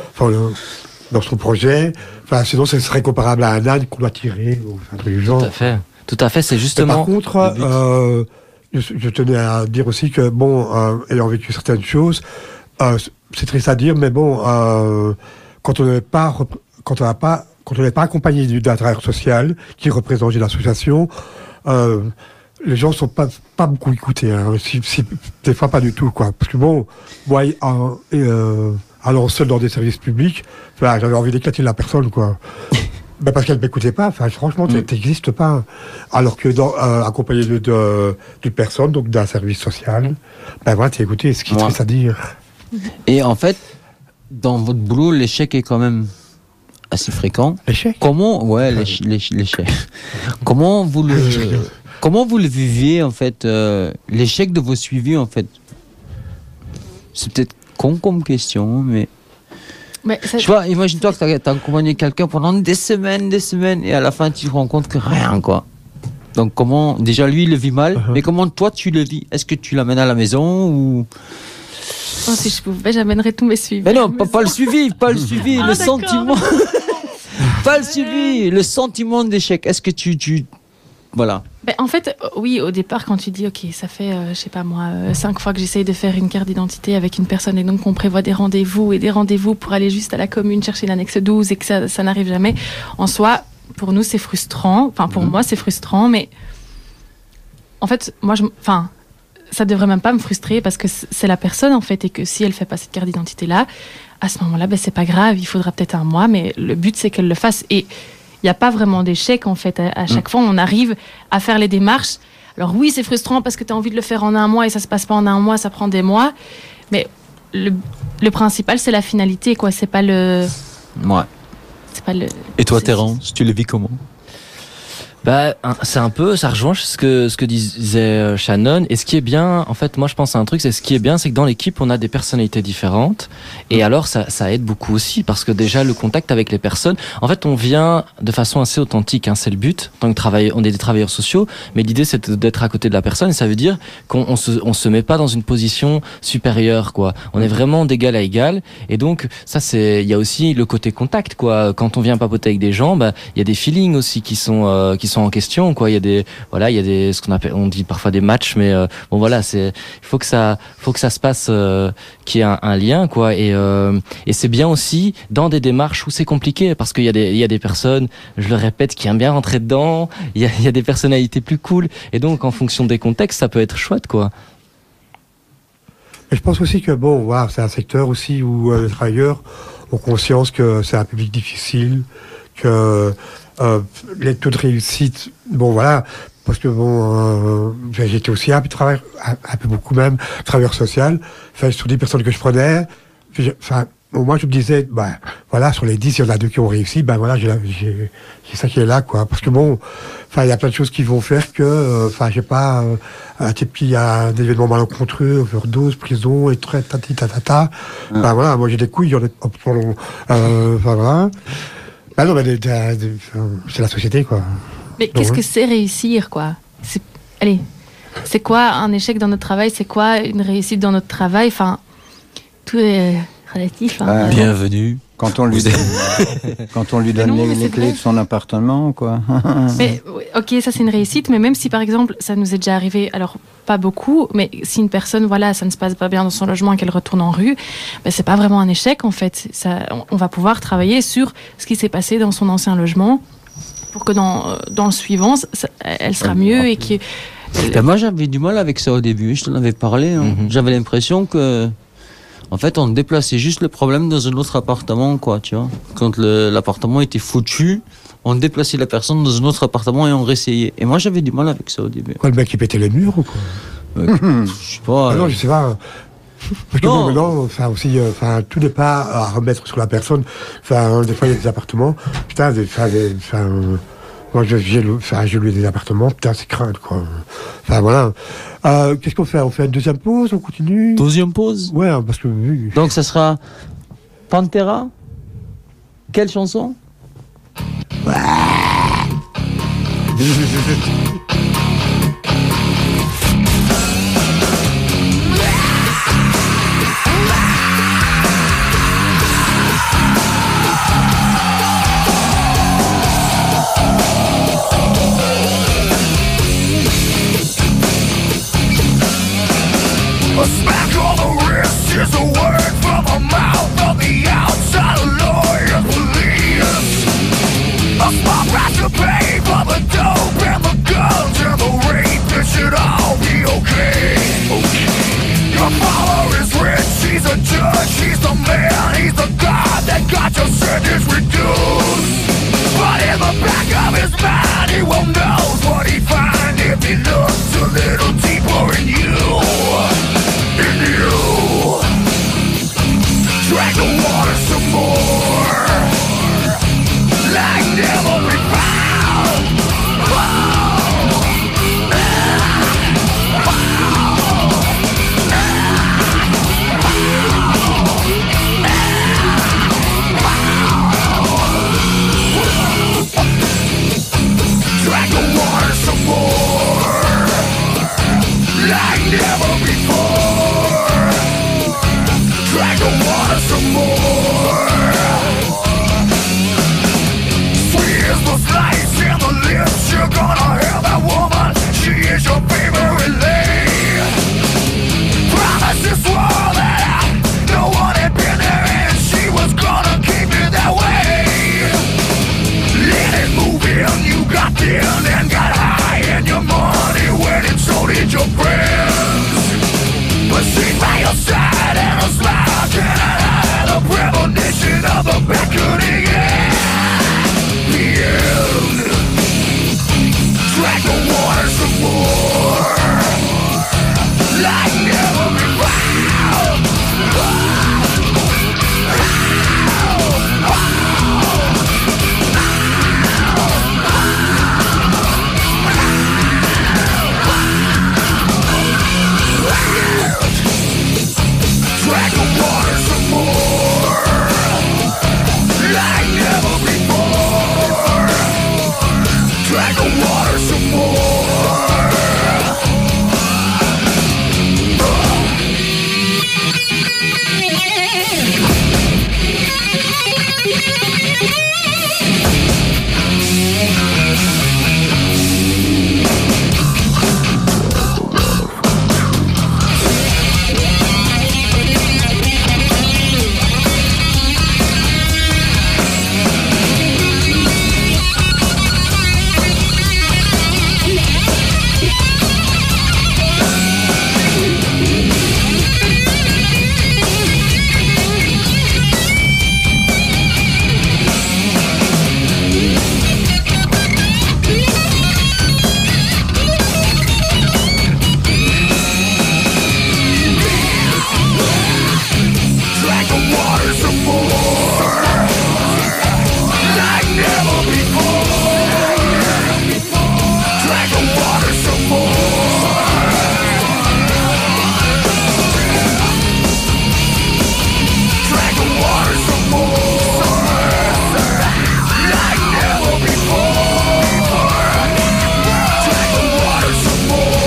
projet. Enfin, sinon, ce serait comparable à un âne qu'on doit tirer ou un truc du genre. Tout à fait, c'est justement. Mais par contre, je tenais à dire aussi que ayant vécu certaines choses, c'est triste à dire, mais bon, quand on n'est pas accompagné d'un travailleur social qui représente une association, les gens sont pas beaucoup écoutés, hein. Des fois pas du tout, quoi. Parce que moi, allant seul dans des services publics, j'avais envie d'éclater la personne, quoi. Parce qu'elle ne m'écoutait pas. Enfin, franchement, tu n'existes pas. Alors que accompagné d'une personne, donc d'un service social, voilà, tu es écouté, ce qui est triste à dire. Et en fait, dans votre boulot, l'échec est quand même assez fréquent. L'échec? L'échec. Comment vous le viviez, en fait, l'échec de vos suivis, en fait? C'est peut-être con comme question, mais tu vois, imagine-toi que t'as accompagné quelqu'un pendant des semaines, et à la fin, tu te rends compte que rien, quoi. Donc, comment, déjà, lui, il le vit mal, mais comment toi, tu le vis? Est-ce que tu l'amènes à la maison ou... Si je pouvais, j'amènerais tous mes suivis. Mais non, pas le suivi, le sentiment. Pas le suivi, le sentiment d'échec. Est-ce que tu... Voilà. En fait, oui, au départ, quand tu dis, ok, ça fait, 5 fois que j'essaye de faire une carte d'identité avec une personne et donc on prévoit des rendez-vous pour aller juste à la commune chercher l'annexe 12 et que ça n'arrive jamais. En soi, pour nous, c'est frustrant. Enfin, pour moi, c'est frustrant, mais en fait, ça devrait même pas me frustrer parce que c'est la personne, en fait, et que si elle fait pas cette carte d'identité-là, à ce moment-là, c'est pas grave, il faudra peut-être un mois, mais le but, c'est qu'elle le fasse. Et il n'y a pas vraiment d'échec, en fait. À chaque fois, on arrive à faire les démarches. Alors oui, c'est frustrant parce que tu as envie de le faire en un mois et ça ne se passe pas en un mois, ça prend des mois. Mais le principal, c'est la finalité, quoi. C'est pas le... Ouais. C'est pas le... Et toi, Terence, tu le vis comment? C'est un peu, ça rejoint ce que disait Shannon. Et ce qui est bien, en fait, moi je pense à un truc, c'est ce qui est bien, c'est que dans l'équipe, on a des personnalités différentes. Et alors, ça aide beaucoup aussi, parce que déjà, le contact avec les personnes, en fait, on vient de façon assez authentique, hein, c'est le but. En tant que on est des travailleurs sociaux, mais l'idée, c'est d'être à côté de la personne. Et ça veut dire qu'on se met pas dans une position supérieure, quoi. On est vraiment d'égal à égal. Et donc, il y a aussi le côté contact, quoi. Quand on vient papoter avec des gens, il y a des feelings aussi qui sont en question, quoi. Il y a des ce qu'on appelle, on dit parfois des matchs, mais il faut que ça se passe, qu'il y ait un lien, quoi. Et c'est bien aussi dans des démarches où c'est compliqué, parce qu'il y a des personnes, je le répète, qui aiment bien rentrer dedans. Il y a des personnalités plus cool, et donc en fonction des contextes, ça peut être chouette, quoi. Et je pense aussi que c'est un secteur aussi où les travailleurs ont conscience que c'est un public difficile, que les taux de réussite, parce que j'étais aussi un peu beaucoup même, travailleur social, sur des personnes que je prenais, moi je me disais, sur les 10, il y en a 2 qui ont réussi, j'ai ça qui est là, quoi, parce que il y a plein de choses qui vont faire que, j'ai pas, un type qui a des événements malencontreux, overdose, prison, et très tatata, moi j'ai des couilles, voilà. Non, mais c'est la société, quoi. Mais qu'est-ce que c'est réussir, quoi? C'est quoi un échec dans notre travail? C'est quoi une réussite dans notre travail? Enfin, tout est relatif. Hein. Bienvenue. Quand on lui donne les clés de son appartement, quoi. Mais, ok, ça c'est une réussite, mais même si par exemple, ça nous est déjà arrivé, alors pas beaucoup, mais si une personne, ça ne se passe pas bien dans son logement et qu'elle retourne en rue, c'est pas vraiment un échec en fait. On va pouvoir travailler sur ce qui s'est passé dans son ancien logement pour que dans le suivant, elle sera mieux et que... Moi j'avais du mal avec ça au début, je t'en avais parlé. Hein. J'avais l'impression que... En fait, on déplaçait juste le problème dans un autre appartement, quoi, tu vois. Quand l'appartement était foutu, on déplaçait la personne dans un autre appartement et on réessayait. Et moi, j'avais du mal avec ça au début. Quoi, le mec qui pétait les murs ou quoi? Je sais pas. Non, je sais pas. Parce que Non. bon, maintenant, enfin, aussi, tout n'est pas à remettre sur la personne. Enfin, des fois, il y a des appartements. Putain, moi, j'ai loué des appartements. Putain, c'est crainte, quoi. Enfin, voilà. Qu'est-ce qu'on fait? On fait une deuxième pause? On continue? Deuxième pause. Ouais, parce que... Donc, ça sera Pantera. Quelle chanson? A smack on the wrist is a word from a mouth of the outside lawyer police. A small price to pay for the dope and the guns and the rape. It should all be okay. Your father is rich, he's a judge, he's the man, he's the god that got your sentence reduced. But in the back of his mind, he won't know what he'd find if he looks a little deeper in you. Drag the water some more, like never before. Drag the water some more, like never before. Drag the water some more. Sweet as the slice in the lips, you're gonna have that woman. She is your favorite lady. Promises swore that no one had been there and she was gonna keep it that way. Let it move in, you got in and got high, and your money went and so did your friends. But she's by your side and a smile cannot hide the premonition of the beckoning end. Drag the water some more, like never before. Drag the water some more, like never before. Drag the water some more. Drag the water some more, like never before. Drag the water some more. Drag the water some more, like never before. Drag the water some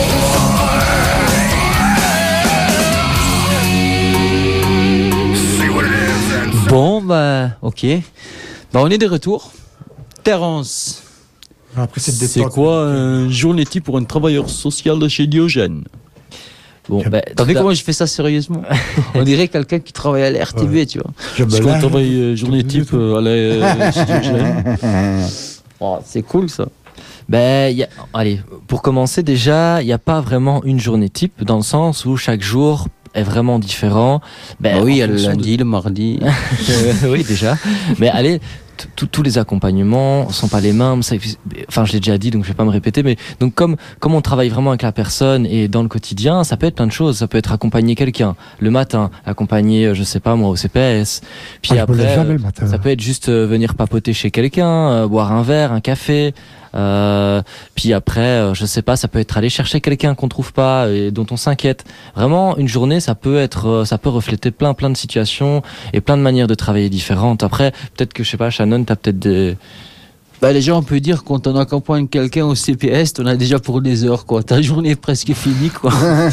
more. See what it is and Bon, bah, ok. Bah, on est de retour. Terence, Après cette c'est détente. quoi un journée type pour un travailleur social de chez Diogène? Bon, bah, T'as vu tout comment je fais ça sérieusement? On dirait quelqu'un qui travaille à la RTV, tu vois. Je me Parce qu'on lave. travaille journée type à la chez Diogène. Oh, c'est cool ça. Ben, allez, pour commencer déjà, il n'y a pas vraiment une journée type, dans le sens où chaque jour est vraiment différent, ben, oui, il y a en le fonction lundi, le mardi. oui, déjà. Mais allez, tous les accompagnements sont pas les mêmes. Enfin, je l'ai déjà dit, donc je vais pas me répéter. Mais donc, comme on travaille vraiment avec la personne et dans le quotidien, ça peut être plein de choses. Ça peut être accompagner quelqu'un le matin, accompagner, je sais pas moi, au CPS. Puis après, ça peut être juste venir papoter chez quelqu'un, boire un verre, un café. Puis après, je sais pas, ça peut être aller chercher quelqu'un qu'on trouve pas et dont on s'inquiète. Vraiment, une journée, ça peut refléter plein de situations et plein de manières de travailler différentes. Après, peut-être que je sais pas, Shannon, t'as peut-être des... Les gens, on peut dire quand on accompagne quelqu'un au CPS, on a déjà pour des heures, quoi. Ta journée est presque finie, quoi.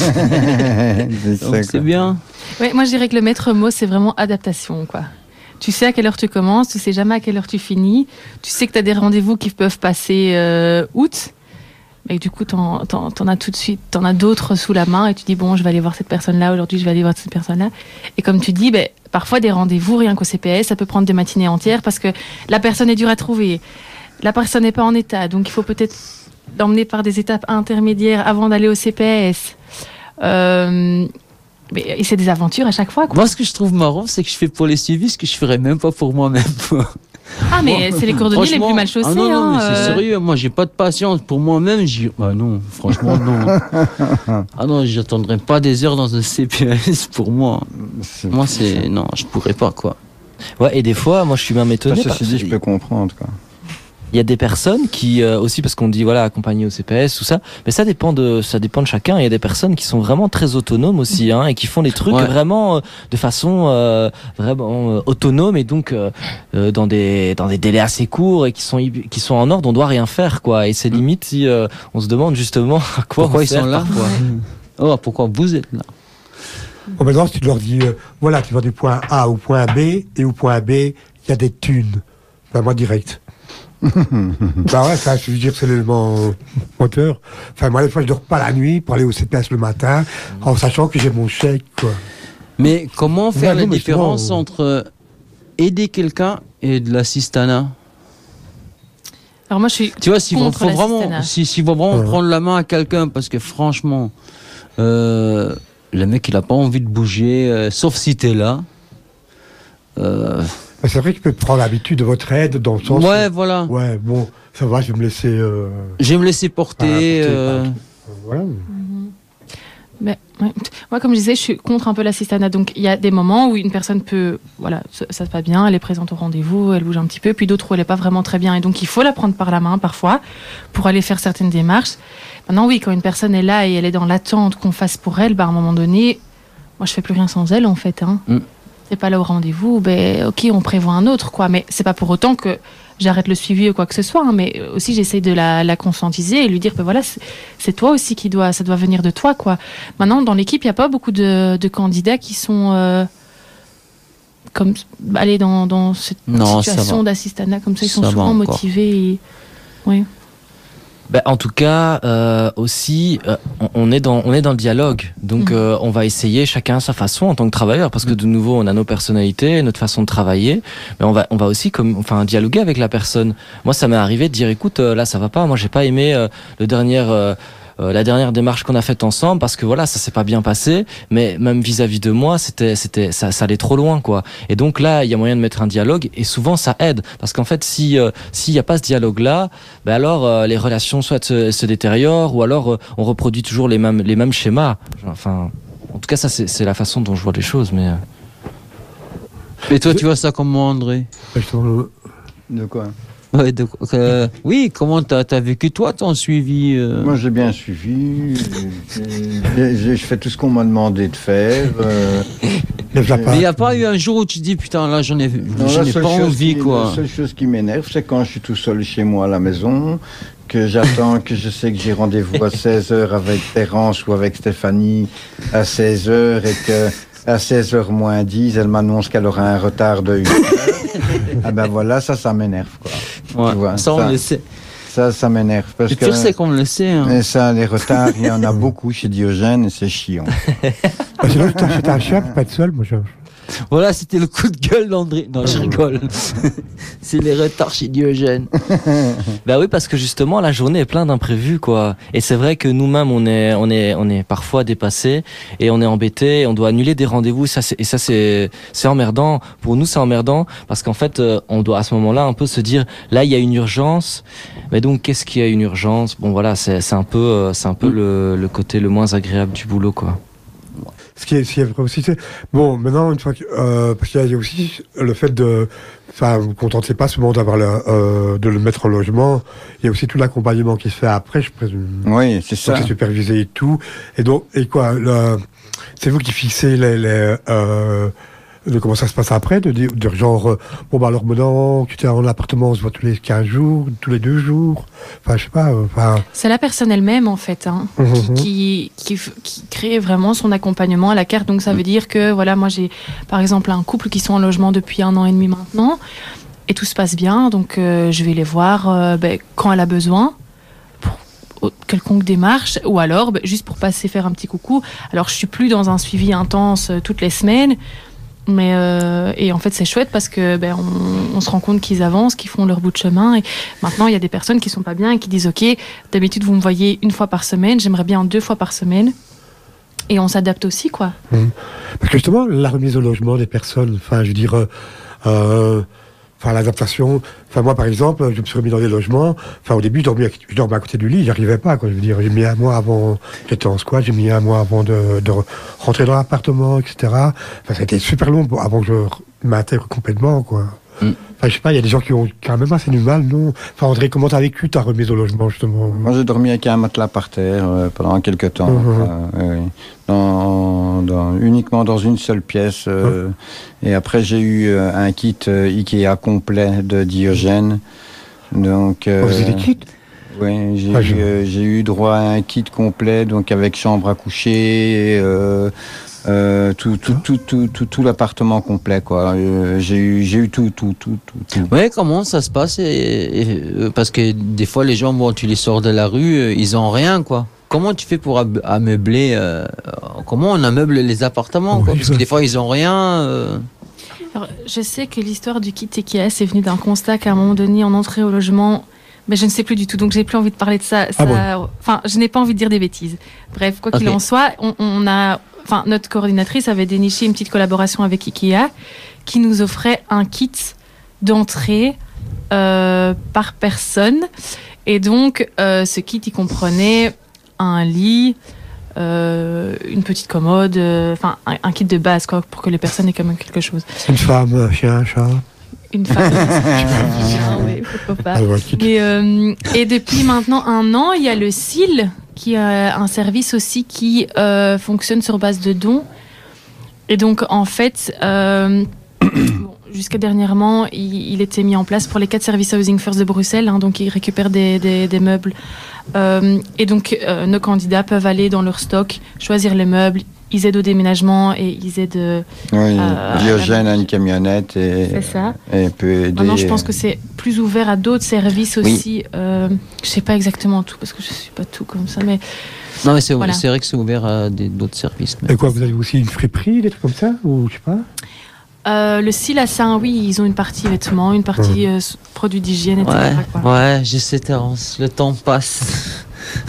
Donc c'est bien. Ouais, moi je dirais que le maître mot, c'est vraiment adaptation, quoi. Tu sais à quelle heure tu commences, tu sais jamais à quelle heure tu finis. Tu sais que tu as des rendez-vous qui peuvent passer août, mais du coup, t'en as tout de suite, t'en as d'autres sous la main et tu dis bon, je vais aller voir cette personne-là aujourd'hui, je vais aller voir cette personne-là. Et comme tu dis, parfois des rendez-vous rien qu'au CPS, ça peut prendre des matinées entières parce que la personne est dure à trouver, la personne n'est pas en état, donc il faut peut-être l'emmener par des étapes intermédiaires avant d'aller au CPS. Et c'est des aventures à chaque fois, quoi. Moi, ce que je trouve marrant, c'est que je fais pour les suivis ce que je ferais même pas pour moi-même. Ah, mais c'est les cordonniers les plus mal chaussés. Non, mais c'est sérieux. Moi, j'ai pas de patience pour moi-même. Non, franchement, non. Ah non, j'attendrai pas des heures dans un CPS pour moi. Moi, non, je pourrais pas, quoi. Ouais, et des fois, moi, je suis même étonné. Ceci dit, je peux comprendre, quoi. Il y a des personnes qui aussi, parce qu'on dit voilà, accompagner au CPS, tout ça, mais ça dépend de chacun. Il y a des personnes qui sont vraiment très autonomes aussi, et qui font des trucs vraiment de façon vraiment autonome et donc dans des délais assez courts et qui sont en ordre. On doit rien faire, quoi. Et c'est limite si on se demande justement à quoi pourquoi ils sont là. Oh, pourquoi vous êtes là? Bon, maintenant, si tu leur dis voilà, tu vas du point A au point B et au point B, il y a des thunes. Moi direct. Je veux dire, c'est l'élément moteur. Moi, des fois, je dors pas la nuit pour aller au CPS le matin, en sachant que j'ai mon chèque, quoi. Mais comment faire la différence entre aider quelqu'un et de l'assistanat? Alors moi, je suis tu vois, s'il faut vraiment Ouais. prendre la main à quelqu'un, parce que franchement, le mec, il a pas envie de bouger, sauf si t'es là. C'est vrai qu'il peut prendre l'habitude de votre aide dans le sens. Ouais, voilà. Ouais, bon, ça va, je vais me laisser. Je vais me laisser porter. Voilà. Mais, ouais. Moi, comme je disais, je suis contre un peu l'assistanat. Donc, il y a des moments où une personne peut, voilà, ça se passe bien, elle est présente au rendez-vous, elle bouge un petit peu, puis d'autres où elle n'est pas vraiment très bien. Et donc, il faut la prendre par la main parfois pour aller faire certaines démarches. Maintenant, oui, quand une personne est là et elle est dans l'attente qu'on fasse pour elle, à un moment donné, moi, je fais plus rien sans elle, en fait. C'est pas là au rendez-vous, ok, on prévoit un autre, quoi. Mais c'est pas pour autant que j'arrête le suivi ou quoi que ce soit. Mais aussi, j'essaye de la conscientiser et lui dire, voilà, c'est toi aussi ça doit venir de toi, quoi. Maintenant, dans l'équipe, il n'y a pas beaucoup de candidats qui sont comme aller dans cette situation d'assistanat comme ça. Ils sont souvent motivés. Oui. En tout cas, aussi, on est dans le dialogue. Donc, on va essayer chacun à sa façon en tant que travailleur, parce que de nouveau, on a nos personnalités, notre façon de travailler. Mais on va aussi dialoguer avec la personne. Moi, ça m'est arrivé de dire, écoute, là, ça va pas. Moi, j'ai pas aimé la dernière démarche qu'on a faite ensemble, parce que voilà, ça s'est pas bien passé, mais même vis-à-vis de moi, ça allait trop loin, quoi. Et donc là, il y a moyen de mettre un dialogue, et souvent ça aide, parce qu'en fait, s'il y a pas ce dialogue-là, alors les relations soit se détériorent, ou alors on reproduit toujours les mêmes schémas. Enfin, en tout cas, ça c'est la façon dont je vois les choses, mais. Et toi, tu vois ça comment, André? De quoi? Ouais, oui, comment t'as vécu toi ton suivi Moi j'ai bien suivi, je fais tout ce qu'on m'a demandé de faire. Mais il n'y a pas eu un jour où tu dis putain là je n'ai pas envie, quoi. La seule chose qui m'énerve, c'est quand je suis tout seul chez moi à la maison, que j'attends, que je sais que j'ai rendez-vous à 16h avec Terence ou avec Stéphanie à 16h et que à 16h moins 10, elle m'annonce qu'elle aura un retard de 1 heure. Ah voilà, ça m'énerve, quoi. Ouais, tu vois, ça on le sait. Ça m'énerve. Parce que tu sais qu'on le sait. Et ça, les retards, il y en a beaucoup chez Diogène et c'est chiant. Sinon, tu t'achètes un chien pour pas être seul, moi. Voilà, c'était le coup de gueule d'André. Non, je rigole. C'est les retards chez Diogène. Bah oui, parce que justement, la journée est pleine d'imprévus, quoi. Et c'est vrai que nous-mêmes, on est parfois dépassés et on est embêtés. On doit annuler des rendez-vous. C'est emmerdant. Pour nous, c'est emmerdant parce qu'en fait, on doit à ce moment-là un peu se dire, là, il y a une urgence. Mais donc, qu'est-ce qu'il y a une urgence? Bon, voilà, c'est un peu le côté le moins agréable du boulot, quoi. Ce qui est vrai aussi, c'est... Bon, maintenant, une fois que... parce qu'il y a aussi le fait de... Enfin, vous ne vous contentez pas seulement d'avoir de le mettre en logement. Il y a aussi tout l'accompagnement qui se fait après, je présume. Oui, c'est ça. Donc, c'est supervisé et tout. Et donc, c'est vous qui fixez de comment ça se passe après, de genre, bon, bah, alors maintenant, tu es en appartement, on se voit tous les 15 jours, tous les 2 jours. Enfin, je sais pas. C'est la personne elle-même, en fait, hein, qui crée vraiment son accompagnement à la carte. Donc, ça veut dire que, voilà, moi, j'ai, par exemple, un couple qui sont en logement depuis 1 an et demi maintenant, et tout se passe bien. Donc, je vais les voir quand elle a besoin, pour quelconque démarche, ou alors, juste pour passer faire un petit coucou. Alors, je suis plus dans un suivi intense toutes les semaines, mais et en fait c'est chouette parce que on se rend compte qu'ils avancent, qu'ils font leur bout de chemin, et maintenant il y a des personnes qui sont pas bien et qui disent ok, d'habitude vous me voyez 1 fois par semaine, j'aimerais bien 2 fois par semaine, et on s'adapte aussi, quoi. Parce que justement la remise au logement des personnes, enfin je veux dire l'adaptation, enfin moi par exemple je me suis remis dans des logements, enfin au début je dormais à côté du lit, j'y arrivais pas, quoi. Je veux dire, j'ai mis 1 mois avant, j'étais en squat, j'ai mis 1 mois avant de rentrer dans l'appartement, etc. Enfin ça a été super long avant que je m'intègre complètement, quoi. Enfin, je sais pas, il y a des gens qui ont quand même assez du mal, non? Enfin, André, comment t'as vécu ta remise au logement, justement? Moi, j'ai dormi avec un matelas par terre pendant quelques temps. Uniquement dans une seule pièce. Et après, j'ai eu un kit Ikea complet de Diogène. Donc, vous avez des kits? Oui, j'ai eu droit à un kit complet, donc avec chambre à coucher, tout l'appartement complet, quoi. J'ai eu tout. Ouais, comment ça se passe parce que des fois les gens, bon, tu les sors de la rue, ils ont rien, quoi. Comment tu fais pour ameubler comment on ameuble les appartements, quoi, parce que des fois ils ont rien. Alors, je sais que l'histoire du kit Ikea, c'est venu d'un constat qu'à un moment donné, on entrait au logement. Mais je ne sais plus du tout, donc j'ai plus envie de parler de ça. Enfin, je n'ai pas envie de dire des bêtises. Bref, quoi qu'il en soit, notre coordinatrice avait déniché une petite collaboration avec Ikea qui nous offrait un kit d'entrée par personne. Et donc, ce kit, il comprenait un lit, une petite commode, un kit de base, quoi, pour que les personnes aient quand même quelque chose. Une femme, un chien, un chat. Une femme, oui, pourquoi pas. Et depuis maintenant 1 an, il y a le CIL, qui a un service aussi qui fonctionne sur base de dons. Et donc, en fait, jusqu'à dernièrement, il était mis en place pour les 4 services Housing First de Bruxelles. Donc, ils récupèrent des meubles. Et donc, nos candidats peuvent aller dans leur stock, choisir les meubles. Ils aident au déménagement et ils aident... Diogène a une camionnette et peut aider. Maintenant, je pense que c'est plus ouvert à d'autres services aussi. Je ne sais pas exactement tout, parce que je ne suis pas tout comme ça, mais... Non, mais c'est vrai que c'est ouvert à d'autres services. Mais... Et quoi, vous avez aussi une friperie, des trucs comme ça, ou je sais pas? Le CIL à Saint-Oui, ils ont une partie vêtements, une partie produits d'hygiène, etc. Ouais, je sais, Terence, le temps passe.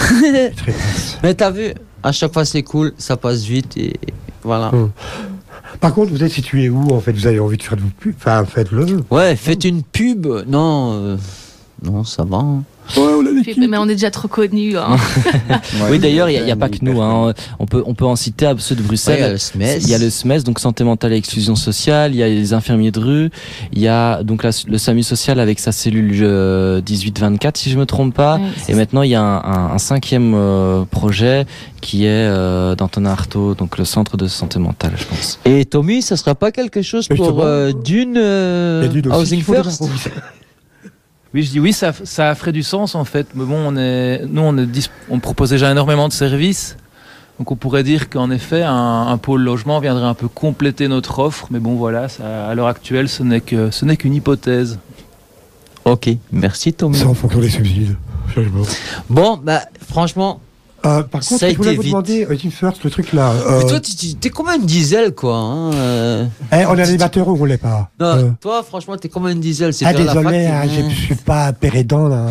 Mais t'as vu, à chaque fois c'est cool, ça passe vite et voilà. Par contre, vous êtes situé où, en fait? Vous avez envie de faire de vos pubs? Enfin, faites-le. Ouais, faites une pub. Non, ça va. Hein. Ouais, mais on est déjà trop connus. Hein. Oui, d'ailleurs, il n'y a pas que nous. Hein. On peut en citer ceux de Bruxelles. Il y a le SMES, donc Santé Mentale et Exclusion Sociale. Il y a les infirmiers de rue. Il y a donc le SAMU Social avec sa cellule 18-24, si je me trompe pas. Et maintenant, il y a un 5e projet qui est d'Antonin Artaud, donc le centre de santé mentale, je pense. Et Tommy, ça sera pas quelque chose pour Dune Housing First? Oui, je dis oui, ça ferait du sens en fait. Mais bon, on propose déjà énormément de services. Donc on pourrait dire qu'en effet, un pôle logement viendrait un peu compléter notre offre. Mais bon, voilà, à l'heure actuelle, ce n'est qu'une hypothèse. Ok, merci Tommy. C'est en fonction des subsides. Bon, franchement, Par contre, Ça a je voulais été vous vite. demander, Team First, le truc là. Mais toi, t'es comme un diesel, quoi. Hein, On est animateur ou on l'est pas? Non, toi, franchement, t'es comme un diesel. C'est Ah, faire la désolé, fac, je suis pas pérédant là.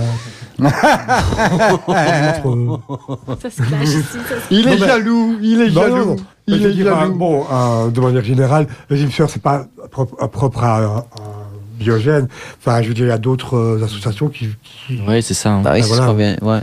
Ça se clash ici. Il est Non, mais- jaloux, il est Non, jaloux. non. Il Je est veux dire, jaloux. bon, de manière générale, le Team First, c'est pas propre à Diogène. Enfin, je veux dire, il y a d'autres associations qui. Oui, c'est ça. Hein. Bah oui, voilà. ça revient, ouais.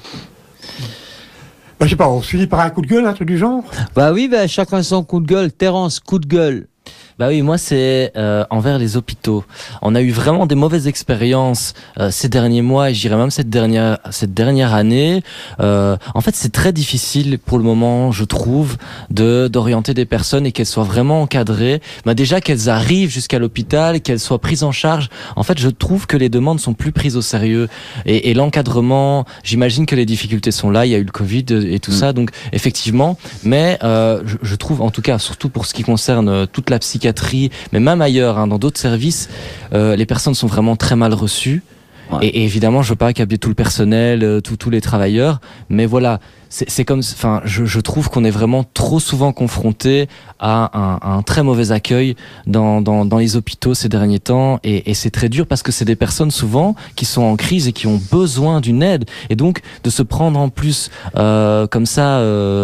Bah, je sais pas, on se finit par un coup de gueule, un truc du genre. Bah oui, bah, chacun son coup de gueule. Terence, coup de gueule. Bah oui, moi c'est envers les hôpitaux. On a eu vraiment des mauvaises expériences ces derniers mois et je dirais même cette dernière année. En fait, c'est très difficile pour le moment, je trouve, d'orienter des personnes et qu'elles soient vraiment encadrées. Bah déjà qu'elles arrivent jusqu'à l'hôpital, qu'elles soient prises en charge. En fait, je trouve que les demandes sont plus prises au sérieux et l'encadrement. J'imagine que les difficultés sont là. Il y a eu le Covid et tout ça, donc effectivement. Mais je trouve, en tout cas, surtout pour ce qui concerne toute la psychiatrie, mais même ailleurs, hein, dans d'autres services, les personnes sont vraiment très mal reçues. Ouais. Et évidemment, je veux pas accabler tout le personnel, tous les travailleurs, mais voilà, c'est comme, enfin, je trouve qu'on est vraiment trop souvent confronté à un très mauvais accueil dans les hôpitaux ces derniers temps, et c'est très dur parce que c'est des personnes souvent qui sont en crise et qui ont besoin d'une aide, et donc de se prendre en plus comme ça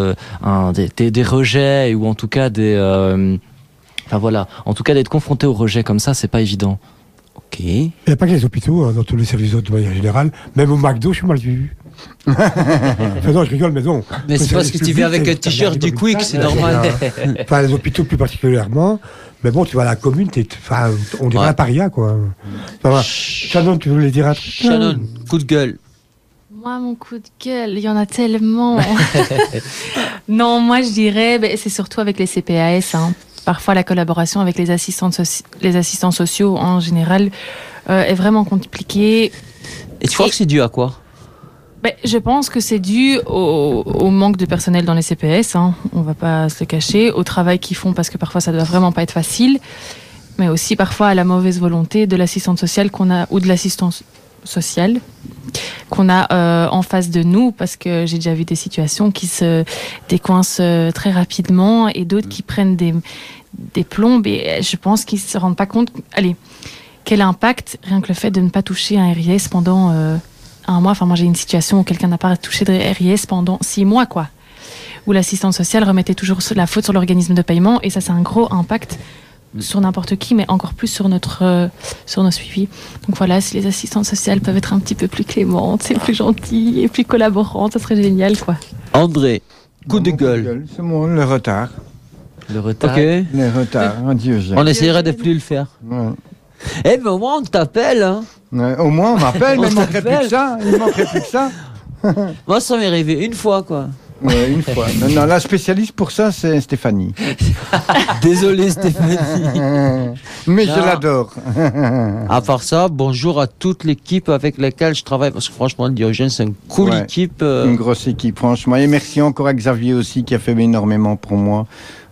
des rejets ou en tout cas des enfin voilà, en tout cas d'être confronté au rejet comme ça, c'est pas évident. Ok. Il n'y a pas que les hôpitaux, dans tous les services de manière générale. Même au McDo, je suis mal vu. Enfin, non, je rigole, mais non. Mais c'est parce que tu viens avec un t-shirt du Quick, c'est normal. Enfin, les hôpitaux plus particulièrement. Mais bon, tu vas à la commune, on dirait un paria, quoi. Enfin, Shannon, tu voulais dire un truc? Shannon, coup de gueule. Moi, mon coup de gueule, il y en a tellement. Non, moi, je dirais, c'est surtout avec les CPAS. Hein. Parfois, la collaboration avec les assistants sociaux, en général, est vraiment compliquée. Et tu crois que c'est dû à quoi? Je pense que c'est dû au manque de personnel dans les CPS. Hein. On ne va pas se le cacher. Au travail qu'ils font, parce que parfois, ça ne doit vraiment pas être facile. Mais aussi, parfois, à la mauvaise volonté de l'assistante sociale qu'on a, ou de l'assistance sociale qu'on a en face de nous, parce que j'ai déjà vu des situations qui se décoincent très rapidement et d'autres qui prennent des plombes, et je pense qu'ils ne se rendent pas compte quel impact rien que le fait de ne pas toucher un RIS pendant un mois. Enfin, moi j'ai une situation où quelqu'un n'a pas touché de RIS pendant 6 mois, quoi, où l'assistante sociale remettait toujours la faute sur l'organisme de paiement, et ça c'est un gros impact sur n'importe qui, mais encore plus sur nos suivis. Donc voilà, si les assistantes sociales peuvent être un petit peu plus clémentes, et plus gentilles et plus collaborantes, ça serait génial, quoi. André, coup de gueule. C'est moi, le retard. Le retard. Ok. Les retards, Diogène. On essaierait de plus le faire. Ouais. Eh ben au moins on t'appelle, hein. Ouais, au moins on m'appelle, mais il On manquerait plus t'appelle. que ça. Il manquerait plus que ça. Moi ça m'est arrivé une fois, quoi. Ouais, une fois. Non, la spécialiste pour ça, c'est Stéphanie. Désolé Stéphanie. Mais Non. je l'adore. À part ça, bonjour à toute l'équipe avec laquelle je travaille, parce que franchement le Diogène c'est une cool Ouais. équipe. Une grosse équipe, franchement. Et merci encore à Xavier aussi, qui a fait énormément pour moi.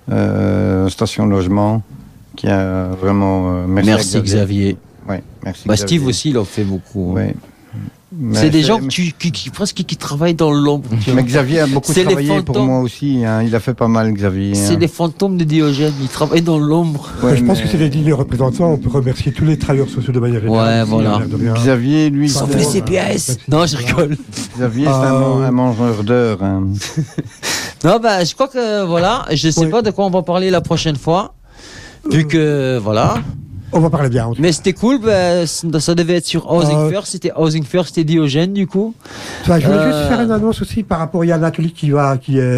Station Logement, qui a vraiment... Merci Xavier. Ouais, merci Bah, Xavier. Steve aussi il en fait beaucoup. Ouais. C'est des gens qui presque qui travaillent dans l'ombre. tu vois. Mais Xavier a beaucoup C'est les travaillé pour fantômes. moi aussi. Hein. Il a fait pas mal, Xavier. C'est hein. les fantômes de Diogène, ils travaillent dans l'ombre. Ouais, Je pense mais que c'est les dignes représentants. On peut remercier tous les travailleurs sociaux de manière générale. Ouais, voilà. De rien. Xavier, lui, Sauf c'est- les CPS. Non, je rigole. Xavier, c'est un mangeur d'heures. Hein. Non, bah, je crois que voilà, je sais pas de quoi on va parler la prochaine fois. Vu que voilà. On va parler bien. en tout cas. Mais c'était cool, bah, ça devait être sur Housing First. C'était Housing First et Diogène, du coup. Enfin, je voulais juste faire une annonce aussi par rapport. Il y a un atelier qui va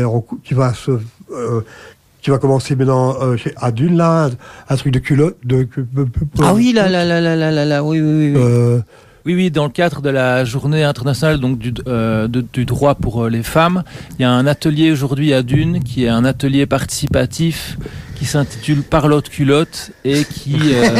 commencer maintenant chez Adune, là, un truc de culotte. Ah oui, là, oui. Oui, dans le cadre de la journée internationale donc, du droit pour les femmes, il y a un atelier aujourd'hui à Dune qui est un atelier participatif qui s'intitule Parlotte culotte et qui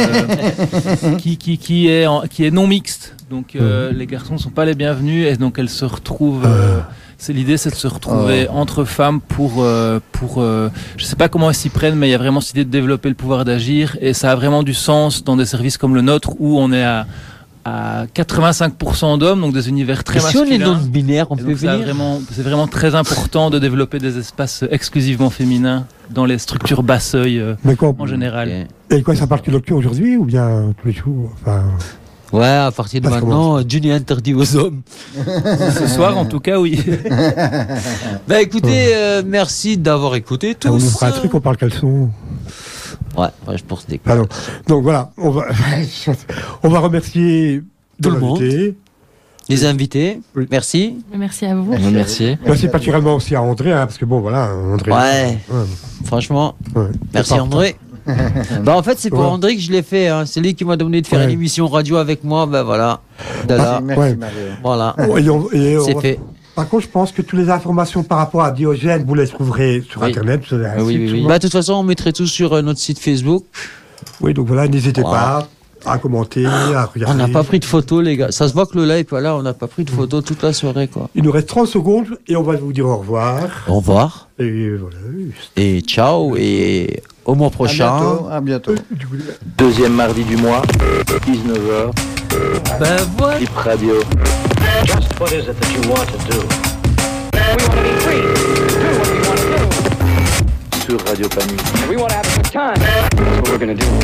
est non mixte. Donc les garçons ne sont pas les bienvenus et donc elles se retrouvent... l'idée, c'est de se retrouver entre femmes pour je sais pas comment elles s'y prennent, mais il y a vraiment cette idée de développer le pouvoir d'agir, et ça a vraiment du sens dans des services comme le nôtre où on est à 85% d'hommes, donc des univers très Et si on masculins. est non-binaire, on Et peut donc, venir. c'est vraiment très important de développer des espaces exclusivement féminins dans les structures basse-seuil Mais quoi, en général. Ok. et quoi, ça part que aujourd'hui ou bien tous les jours? Enfin, Ouais, à partir de Ça maintenant, Dieu n'est interdit aux hommes. Ce soir, en tout cas, oui. Bah écoutez, merci d'avoir écouté tous. on nous fera un truc, on parle caleçon. Ouais, je pense des Pardon. Donc voilà, on va remercier Tout le monde. l'invité. Les invités. Oui. Merci. Merci à vous. Merci. Merci particulièrement aussi à André, hein, parce que bon, voilà, André. Ouais. Franchement, Ouais. merci C'est André. Bah en fait c'est pour Ouais. André que je l'ai fait, hein. C'est lui qui m'a demandé de faire Ouais. une émission radio avec moi, ben voilà. De là, Merci, Ouais. Mario. voilà, parfait. Et on c'est va- fait. Par contre, je pense que toutes les informations par rapport à Diogène, vous les trouverez sur Oui. Internet. Vous avez un Oui, site, oui, oui. sûrement. Bah de toute façon on mettrait tout sur notre site Facebook. Oui, donc voilà, n'hésitez Voilà. pas à commenter, à regarder. On n'a pas pris de photos les gars. Ça se voit que le live voilà, on n'a pas pris de photos toute la soirée quoi. Il nous reste 30 secondes et on va vous dire au revoir. Au revoir Et voilà. et ciao et au mois prochain. À bientôt. Deuxième mardi du mois, 19h, Ben voilà. Clip Radio. Just what is it that you want to do? We want to be free to do what we want to do. Sur Radio Panique. We want to have a good time. That's what we're going to do.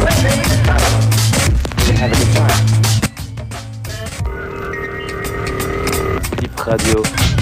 Have a good time. Clip Radio.